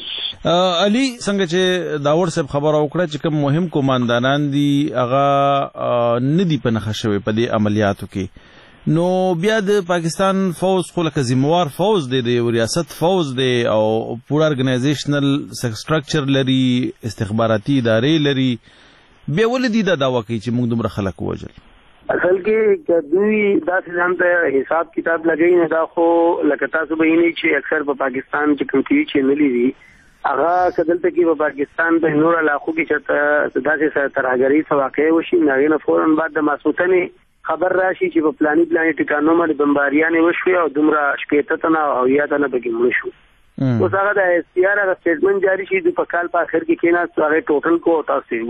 علي څنګه چې داوړ صاحب خبره وکړه چې کوم مهم قوماندانان دي هغه نه دي په نښه شوي په دې عملیاتو کې، نو بیا د پاکستان فوز خو لکه ذموار فوز دی، د ریاست فوز دی او پوره ارګنایزیشنل سټرکچر لري، استخباراتي ادارې لري، بیا ولې دوی دا دعوه کوي چې موږ دومره خلک ووژل؟ اصل کې که دوی داسې ځان ته حساب کتاب لګوي نه دا خو لکه تاسو به وینئ چې اکثر په پاکستان کې کوم ټي وي چینلې دي هغه که دلته کې په پاکستان په نور علاقو کې چېرته داسې ترهګرۍ څه واقع وشي نو هغې نه فوراً بعد د ماسخوتنې خبر راشي چې په پلاني پلاني ټکانو باندې بمباریانې وشوې او دومره شپېته تنه او یا تنه پکې مړه شو. اوس هغه د ایس پي آر هغه سټیټمنټ جاري شي دوی په کال په اخر کې کېناست هغې ټوټل کو او تاسو یې ووایي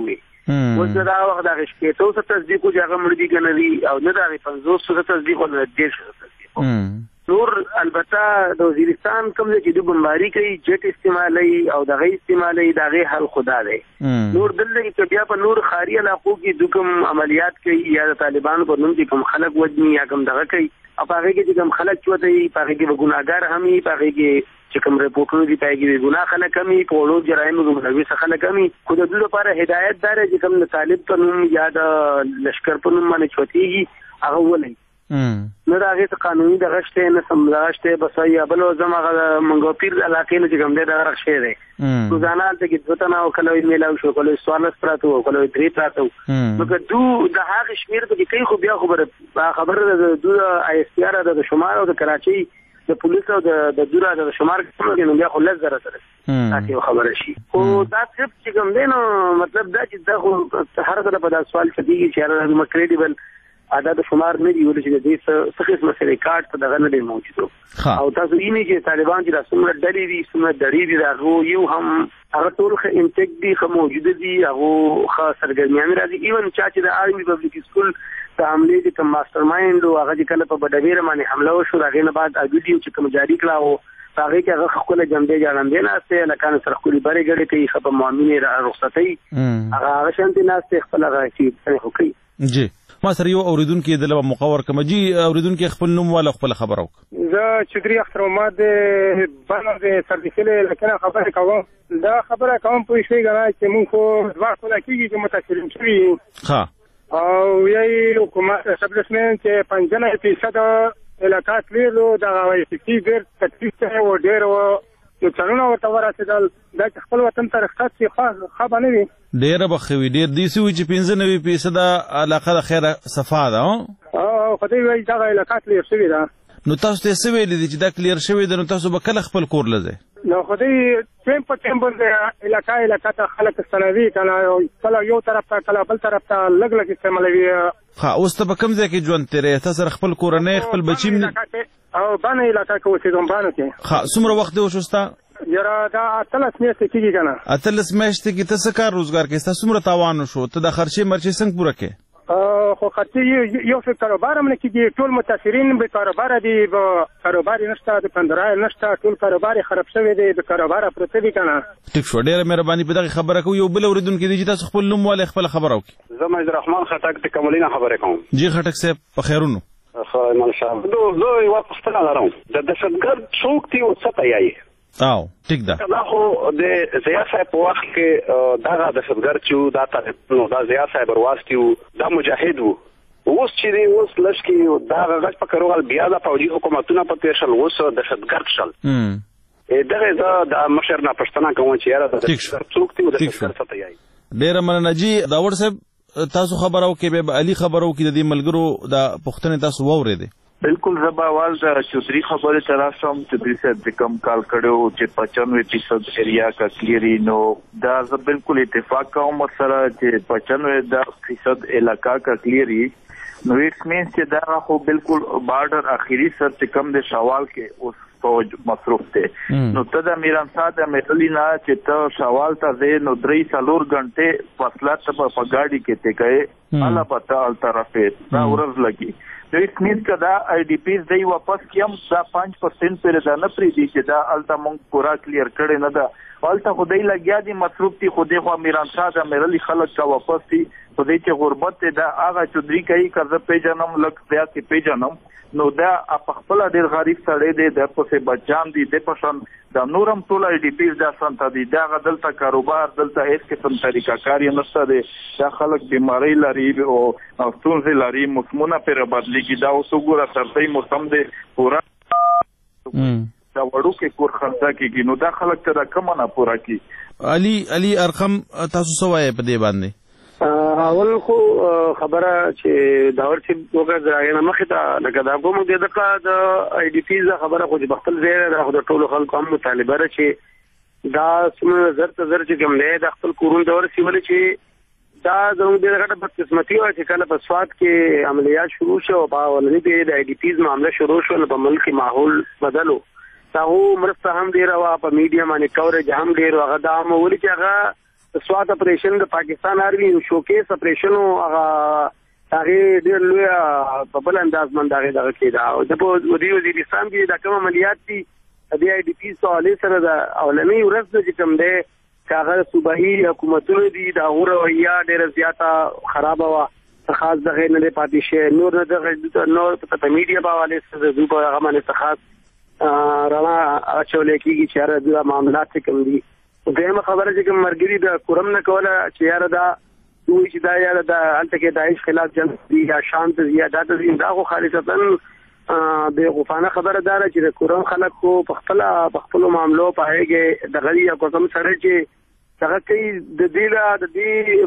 اوس دا وخت د شپېتو څخه تصدیق او هغه مړ دي کنه دي او نه دا پنځوس څخه تصدیق او نه دېرش څخه تصدیق نور البته د وزیرستان کوم ځای چې د بمباری کوي جټ استعمالي او دغه استعمالي دغه حل خدا دی نور دلته کې بیا په نور خاري علاقو کې د کوم عملیات کوي یا د طالبانو په نوم کې کوم خلک وځي یا کوم دغه کوي او هغه کې کوم خلک چوتي هغه کې ګناګار همي هغه کې چې کوم رپورټونه دي پای کې ګناه خلک همي په وړو جرایم کوي څه خلک همي خو د دې لپاره هدایت دار چې کوم طالب په نوم یا د لشکر په نوم باندې چوتيږي هغه ولې نه دا هغه قانوني د غشته نه سملاشته بس یا بل زمغه منګو پیر علاقې نه کوم دې دا رخصه دی روزانه ته کې ځوتنه او کله میلاو شو کله سوالس پراته او کله درې پراته نو که دو د هغه شمیر ته کې خو بیا خبره خبره د دوه آی اس پی آر د شمار او د کراچي د پولیس او د دوره د شمار کې نو بیا خو لږ زره سره تاسو خبره شي او دا چې کوم دی نو مطلب دا چې دا خو هر کله په دا سوال کوي چې هغه مکریډیبل عدد شمار نه دی ولې چې د څه قسمه سره کارت ته دغه نه دی موجود او تاسو یې نه چې طالبان چې رسمه ډلې دي سمه ډلې دي راغو یو هم هغه ټول خه انټیک دي خه موجود دي هغه خاص سرګرمیان راځي ایون چا چې د آرمي پبلک سکول ته حمله دي کوم ماستر مایند او هغه کله په بډویر باندې حمله وشو هغه نه بعد اګو دي چې کوم جاری کړه او هغه کې هغه خپل جنبې جوړاندې نه استه لکه سره خپل بری غړي کوي خپل مؤمنه را رخصتي هغه هغه شانتي نه خپل هغه شي خو کوي جی ما سره یو اوریدونکو د لبا مقور کما جی اوریدونکو خپل نوم والا خپل خبرو زه چدري اختر محمد باندې سرویسله لکه خبره کوم دا خبره کوم په شی غواړم چې مونږ خو ځواب ولا کیږي چې متأثرین شي ها او یی حکومت سبلسمن چې پنځه فیصد علاقات لیرو دا وایي چې ډیر تکلیف ته و ډیر و یو څنګه ورته ورسېدل دا خپل وطن ته رخصت شي خاص خبر نه وي ډیر بخوي ډیر دي سوي چې پنځه نوي فیصد علاقه د خیره صفا ده او خدای وایي دا علاقات لیر شوی ده نو تاسو ته څه ویل دي چې دا کلیر شوی ده نو تاسو به کله خپل کور لځئ نو خدای ټیم په ټیم باندې علاقه علاقه ته خلک استنوي کنه کله یو طرف ته کله بل طرف ته لګ لګ استعمالوي ها اوس ته کوم ځای کې ژوند تیرې تاسو خپل کورنۍ خپل بچیم او باندې علاقه کې اوسېدم باندې کې ها څومره وخت دی وشوستا یاره دا اتلس میاشتې کېږي کنه اتلس میاشتې کې تاسو کار روزګار کې تاسو څومره تاوان شو ته د خرچې مرچې څنګه پوره کې خو خرچې یو څه کاروبار هم نه کېږي ټول متاثرین به کاروبار دي به کاروبار نشته د پندرای نشته ټول کاروبار خراب شوی دی د کاروبار پرته دي کنه ټیک شو ډېره مهرباني په دغه خبره کوم یو بل اوریدونکو دی چې تاسو خپل نوم والے خپل خبرو کې زه مجد الرحمن خټک د کمالینه خبره کوم جی خټک صاحب په خیرونو خو ماشاءالله نو زه یو پښتنه لرم د دهشتګرد څوک دی او څه تیایي او ټیک ده دا خو د زیا صاحب په وخت کې دغه دهشتګرد چې دا تاسو نو دا زیا صاحب ورواستیو دا مجاهد وو اوس چې دی اوس لشکي دا غږ په کروغل بیا د فوجي حکومتونو په تیر شل اوس دهشتګرد شل دغه دا د مشر نه پښتنه کوم چې یاره د دهشتګرد څوک دی او دهشتګرد څه تیایي ډېر مننه جی داور صاحب تاسو خبرو کې به علي خبرو کې د دې ملګرو د پښتنې تاسو وورې دي بالکل زبا आवाज چودھری خبره تراسم چودھری صاحب د کم کال کړو چې پچانوے فیصد ایریا کا کلیری نو دا زه بالکل اتفاق کوم سره چې پچانوے فیصد علاقہ کا کلیری نو اټ مینس چې دا خو بالکل بارډر اخیری سر چې کم د شوال کې اوس فوج مصروف ته نو ته د میران ساده مېټلینا چې ته شوال ته زه نو درې څلور غنټه فاصله ته په پګاډي کې ته کئ الا پتا ال طرفه دا ورځ لګي دوی سمیت کدا آی ډی پیز دی واپس کیم دا پانچ پرسنٹ پر دا نه پری دی چې دا التا مونږ پورا کلیر کړي نه دا التا خدای لګیا دي مصروف دي خدای خو میران ساده مېرلی خلک کا واپس دي خدای چې غربت دا هغه چودري کوي کزه پیجنم لک بیا کې پیجنم نو دا په خپل ډیر غریب سړی دی د پسې بچان دي د پښن دا نورم ټول آی ډی پیز دا سنت دي دا غدلته کاروبار دلته هیڅ قسم طریقہ کاری نشته دي دا خلک بیماری لري او ستونزې لري موسمونه پر بدلی کی دا اوس وګوره سرتي موسم دی پورا دا وړو کې کور خرڅه کیږي نو دا خلک ته کومه نه پورا کی علي علي ارقم تاسو سوای په دې باندې اول خو خبره چې داور چې وګړه درایې مخه ته لکه دا کوم دې دغه د آی ډی پیز خبره خو د خپل ځای د خپل ټولو خلکو هم مطالبه را چې دا څومره زر ته زر چې کوم نه د خپل کورون دور سی ول چې دا زموږ د غټه بدقسمتي او چې کله په سواد کې عملیات شروع شو په ولني د آی ډی پیز معاملې شروع شو نو په ملک ماحول بدلو تاغو مرسته هم ډیر وا په میډیا باندې کورج هم ډیر هغه دا مو ولي چې هغه سوات اپریشن د پاکستان آرمي یو شوکیس اپریشن او هغه هغه ډېر لوی په بل انداز باندې هغه دغه کېده د په وزیرستان کې د کوم عملیات دي د آی ډي پی سوالې سره د اولنۍ ورځ چې کوم دی کاغه صوبایي حکومتونو دي د روحیه ډېر زیاته خراب وه خاص دغه نه پاتې شي نور نه دغه نور په میډیا باندې سره د دوه هغه باندې خاص رانا اچولې کېږي چې دا معاملات کوم دي دغه خبره چې کوم مرګري د کورم نه کوله چې یاره دا دوی چې دا یاره د هلته کې داعش خلاف جنګ دي یا شانت زیادات دي دا خو خالصتا د غفانه خبره داره چې د کورم خلک خو په خپل په خپل معاملو پاهېږي دغه یا کوم سره چې دغه کوي د دې د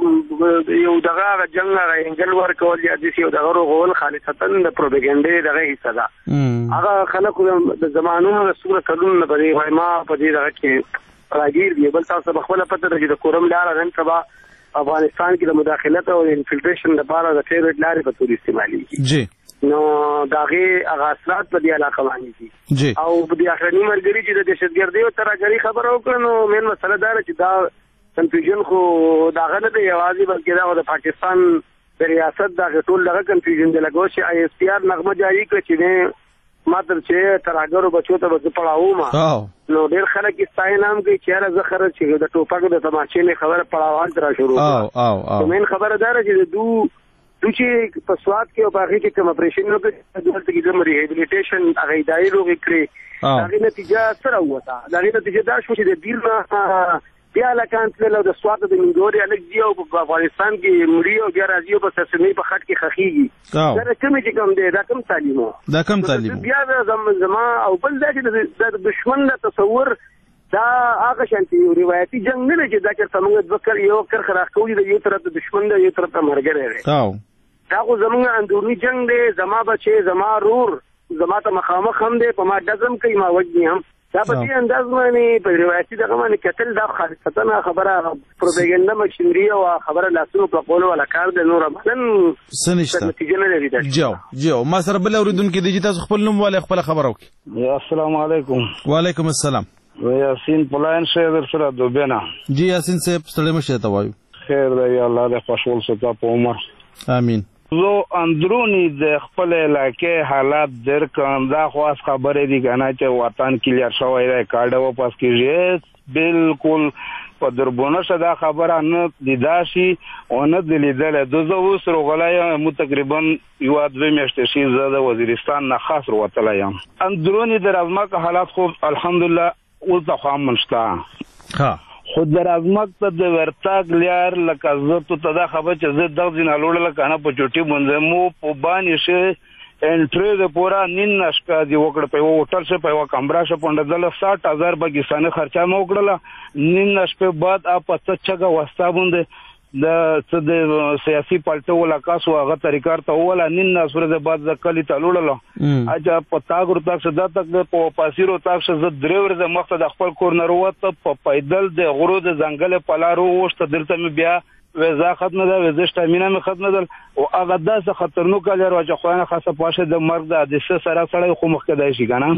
دې یو دغه جنګ انګل ورکول یا د یو دغه غول خالصتا د پروپاګاندا دغه حصہ ده هغه خلک د زمانونو رسول کلون نه بری وای ما په دې دغه کې راګیر دی بل تاسو په خپل پته راځي د کورم لار نن سبا افغانستان کې د مداخلت او انفلټریشن لپاره د فیروټ لارې په تور استعمالي جی نو داغه اغاثات په دې علاقه باندې دي او په دې اخرنی مرګري چې د دهشتګردي او ترهګری خبر او کړنو مین مسله دار چې دا کنفیوژن خو داغه نه دی یوازې بلکې دا د پاکستان د ریاست دغه ټول دغه کنفیوژن دی لګو چې آی ایس پی آر نغمه جاری کړ چې ماته چې ترهګرو بچو ته به پړاو ما نو ډېر خلک یې نام کوي چې هغه زخر چې د ټوپک د تماچې نه خبره پړاوان تر شروع او او او مین خبره دار چې دو دوی چې په سواد کې او باغې کې کوم اپریشن نو کوي دلته کې د ریهابلیټیشن هغه دای روغ کړی هغه نتیجه سره وته هغه نتیجه دا شو چې د دیر بیا لکان تل د سواد د منګوري الګ دی او په افغانستان کې مړی او بیا راځي په سسنی په خط کې خخيږي دا کوم چې کوم دی دا کوم تعلیم دا کوم تعلیم بیا د زما او بل دا چې د دشمن د تصور دا هغه شانتي روایتي جنگ نه چې دا چې څنګه ذکر یو کر خراخ کوي د یو طرف د دشمن د یو طرف ته مرګره دی دا خو زموږ اندورني جنگ دی زما بچي زما رور زما ته مخامخ هم دی په ما دزم کوي ما وجني هم دا په دې انداز باندې په روایتي دغه باندې کتل دا خالصتا خبره پروپاګاندا مشینری او خبره لاسونو په قولو ولا کار د نور بدن سنشته نتیجه نه لري دا جو جو ما سره بل اوریدونکو د تاسو خپل نوم ولې خپل خبر وکي السلام علیکم وعلیکم السلام یاسین پلاین شه در سره دوبینا جی یاسین صاحب ستړي مشه ته وایو خیر دی الله دې خوشحال ستا په عمر امين زه اندرونی د خپل علاقې حالات درکم دا خاص خبره دي کنه چې وطن کلیر شوی دی کارډ و پاس کېږي بالکل په دربونه صدا خبره نه دیداشي او نه دلیدل د زه اوس روغلای مو تقریبا یو دوه میاشتې شي زه د وزیرستان نه خاص وروتلی یم اندرونی د رزمک حالات خو الحمدلله اوس د خام منشته ها خود در ازمک ته د ورتاګ لیار لکه زه ته ته دا خبر چې زه دغه ځین الوړل کنه په چوټي باندې مو په باندې شه انټری د پورا نین نشکا دی وکړ په هوټل شه په کمرا شه پوند دل ساठ هزار پاکستاني خرچه مو وکړه نین نشکه بعد اپ څه چګه وستا باندې د څه د سیاسي پالټو ولا کاسو هغه طریقار ته ولا نین نسور د بعد د کلی تلوړل اجا پتا ګور تک صدا تک په پاسیرو تک ز درور د مخته د خپل کورنر وته په پیدل د غرو د ځنګل پلارو وشته دلته مې بیا وزا ختم ده وزا شتامینه مې ختم ده او هغه داسه خطرناک لري او چې خوانه خاصه پاشه د مرګ د حادثه سره سره خو مخکې دی شي کنه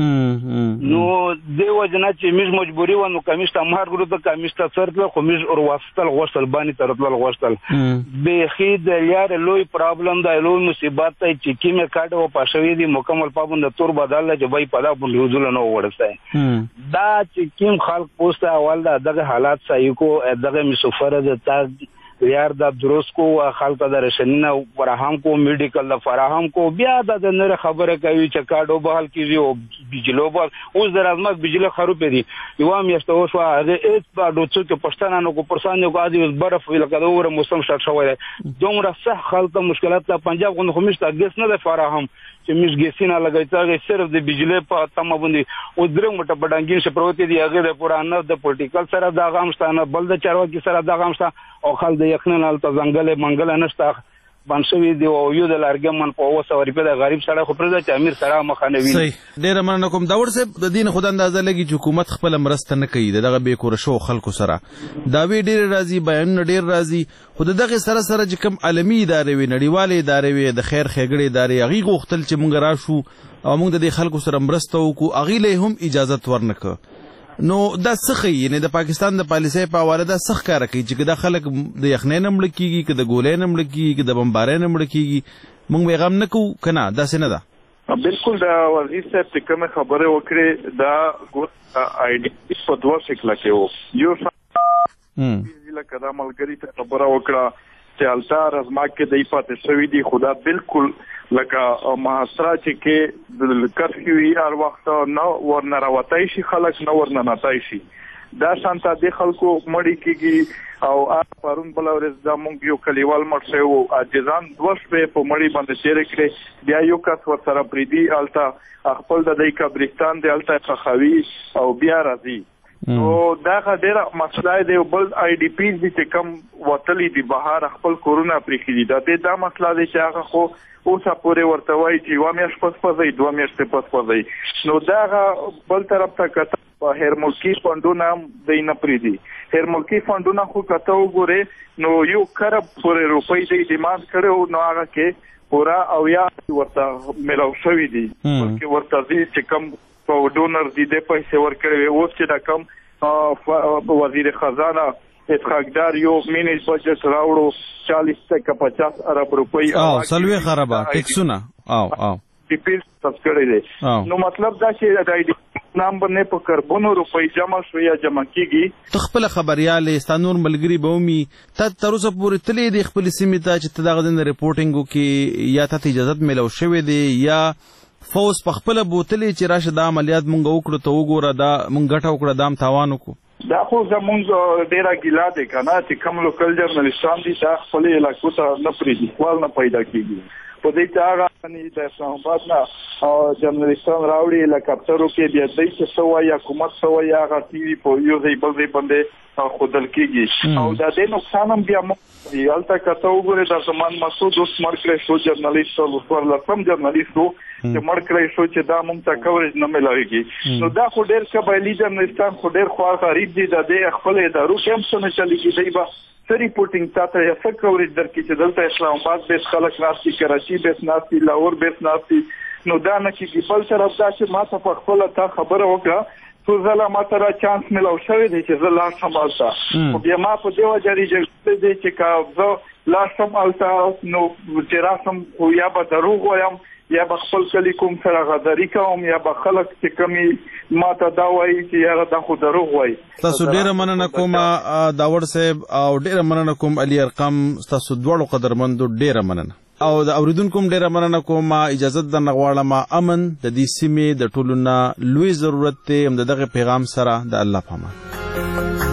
نو دیو جنا چې موږ مجبوری و نو کمیشته مهار ګرو د کمیشته سره خو موږ اور واسطل غوښتل باندې ترتل غوښتل به خې د یار لوی پرابلم د لوی مصیبت ته چې کیمه کاټ او پښوی دی مکمل پابند تور بدل چې بای پدا په حضور نه ورسته دا چې کیم خلق پوسټه اول دغه حالات صحیح کو دغه مسفره د تاج یار د درست کو خلک د رشنینه فراهم کو میډیکل د فراهم کو بیا د نره خبره کوي چې کاډو بحال کیږي او بجلو بال اوس د رازمک بجلی خروب دي یو هم یسته اوس هغه ایت په دوڅو کې پښتانه نو کو پرسان یو غادي برف لکه د اور موسم شت شوی دومره صح خلک مشکلات د پنجاب غو خمشته ګس نه د فراهم چې مش ګسینه لګی تا صرف د بجلی په تمه باندې او درو مټه بډانګین شپروتی دی هغه د پرانه د پولیټیکل سره د غامستانه بل د چارواکي سره د غامستا او خل د یقینا الته ځنګل منګل نشته بنشوي دی او یو د لارګمن په اوسه ورې په غریب سره خو پر د امیر سره مخانوي صحیح ډیر مننه کوم دا ورسه د دین خدای اندازه لګي چې حکومت خپل مرسته نه کوي دغه به کور شو خلکو سره دا وی ډیر راضي بیان ډیر راضي خو دغه سره سره چې کوم عالمي ادارې وي نړیوالې ادارې وي د خیر خېګړې ادارې هغه غوښتل چې مونږ راشو او مونږ د خلکو سره مرسته وکړو هغه له هم اجازه ورنکړه نو دا څه یعنی د پاکستان د پالیسۍ په حواله دا څه ښکاره کوي چې دا خلک د یخنۍ نه مړه کېږي که د ګولۍ نه مړه کېږي که د بمبارۍ نه مړه کېږي موږ به یې غم نه کوو که نه داسې نه ده بالکل دا وزیر صاحب چې کومې خبرې وکړې دا آی ډي پي په دوه شکله کې و یو لکه دا ملګري ته خبره وکړه چې هلته رزما کې دی پاتې شوي دي خو دا بالکل لکه محاصره چې کې کرفیو وي هر وخت نه ورنه راوتی شي خلک نه ورننتی شي دا شانته د خلکو مړی کېږي او پرون بله ورځ دا مونږ یو کلیوال مړ شوی و عاجزان دوه شپې په مړی باندې تېرې کړې بیا یو کس ورسره پرېږدي هلته خپل د دی قبرستان دی هلته ښخوي او بیا راځي نو دغه ډېره مسله دی بل آی ډي پیز دي چې کم وتلي دي بهر خپل کورونه پرېښي دي دا د دا مسله دی چې هغه خو اوسه پورې ورته وایي چې یوه میاشت پس پځئ دوه میاشتې پس پځئ نو دغه بل طرف ته کته په هیرملکي فنډونه هم دی نه پرېږدي هیرملکي فنډونه خو کته وګورې نو یو کرب پورې روپۍ دی ډیمانډ کړی نو هغه کې پوره اویا ورته میلاو شوي دي بلکې ورته ځي چې کم په ډونر دي د پیسې ورکړې وي اوس چې دا کم وزیر خزانه اسحاقدار یو مینیز بجټ راوړو چالیس تکه پچاس ارب روپۍ او څلوېښت اربه ټیکسونه او او ټیپیل سب کړی دی نو مطلب دا چې د آی ډي نام باندې په کربونو روپۍ جمع شو یا جمع کیږي ته خپل خبريال ستا نور ملګري به ومي ته تر اوسه پورې تلې د خپل سیمې ته چې ته دغه د ریپورټینګ وکړي یا ته اجازه میلو شوې دی یا فوز په خپل بوتلې چې راشه دا عملیات مونږ وکړو ته وګوره دا مونږ ګټه وکړه دا هم تاوان وکړو دا خو زمونږ ډېره ګیله دی که نه چې کوم لوکل جرنالستان دي دا خپلې علاقو ته نه پرېږدي سوال نه پیدا کېږي په دې کې هغه د اسلام آباد نه جرنالستان راوړي هلیکاپټرو کې بیا دی چې څه وایي حکومت څه وایي هغه ټي وي په یو ځای بل ځای باندې ښودل کېږي او د دې نقصان هم بیا موږ دی هلته که ته وګورې دا زمان مسعود اوس مړ کړی شو جرنالست څوارلسم جرنالست و چې مړ کړی شو چې دا موږ ته کوریج نه میلاویږي نو دا خو ډېر قبایلي جرنالستان خو ډېر خوار غریب دي د دې خپل ادارو کې هم څه نه چلېږي دی به څه ریپورټینګ تا ته څه کوریج درکړي چې دلته اسلام آباد بیس خلک ناست دي کراچي بیس ناست دي لاهور بیس ناست دي نو دا نه کېږي بل طرف دا چې ما ته په خپله تا خبره وکړه څو ځله ما ته را چانس میلاو شوی دی چې زه لاړ شم هلته خو بیا ما په دې وجه ریجکټ دی چې که زه لاړ شم هلته نو چې راشم خو یا به دروغ وایم یا به خپل کلي کوم سره غداري کوم یا به خلک چې کمې ما ته دا وایي چې یاره دا خو دروغ وایي تاسو ډېره مننه کوم داوړ صاحب او ډېره مننه کوم علي ارقم ستاسو دواړو قدرمندو ډېره مننه او د اوریدونکو هم ډېره مننه کوم اجازه درنه غواړم امن د دې سیمې د ټولو نه لوی ضرورت دی هم د دغه پیغام سره د الله په امان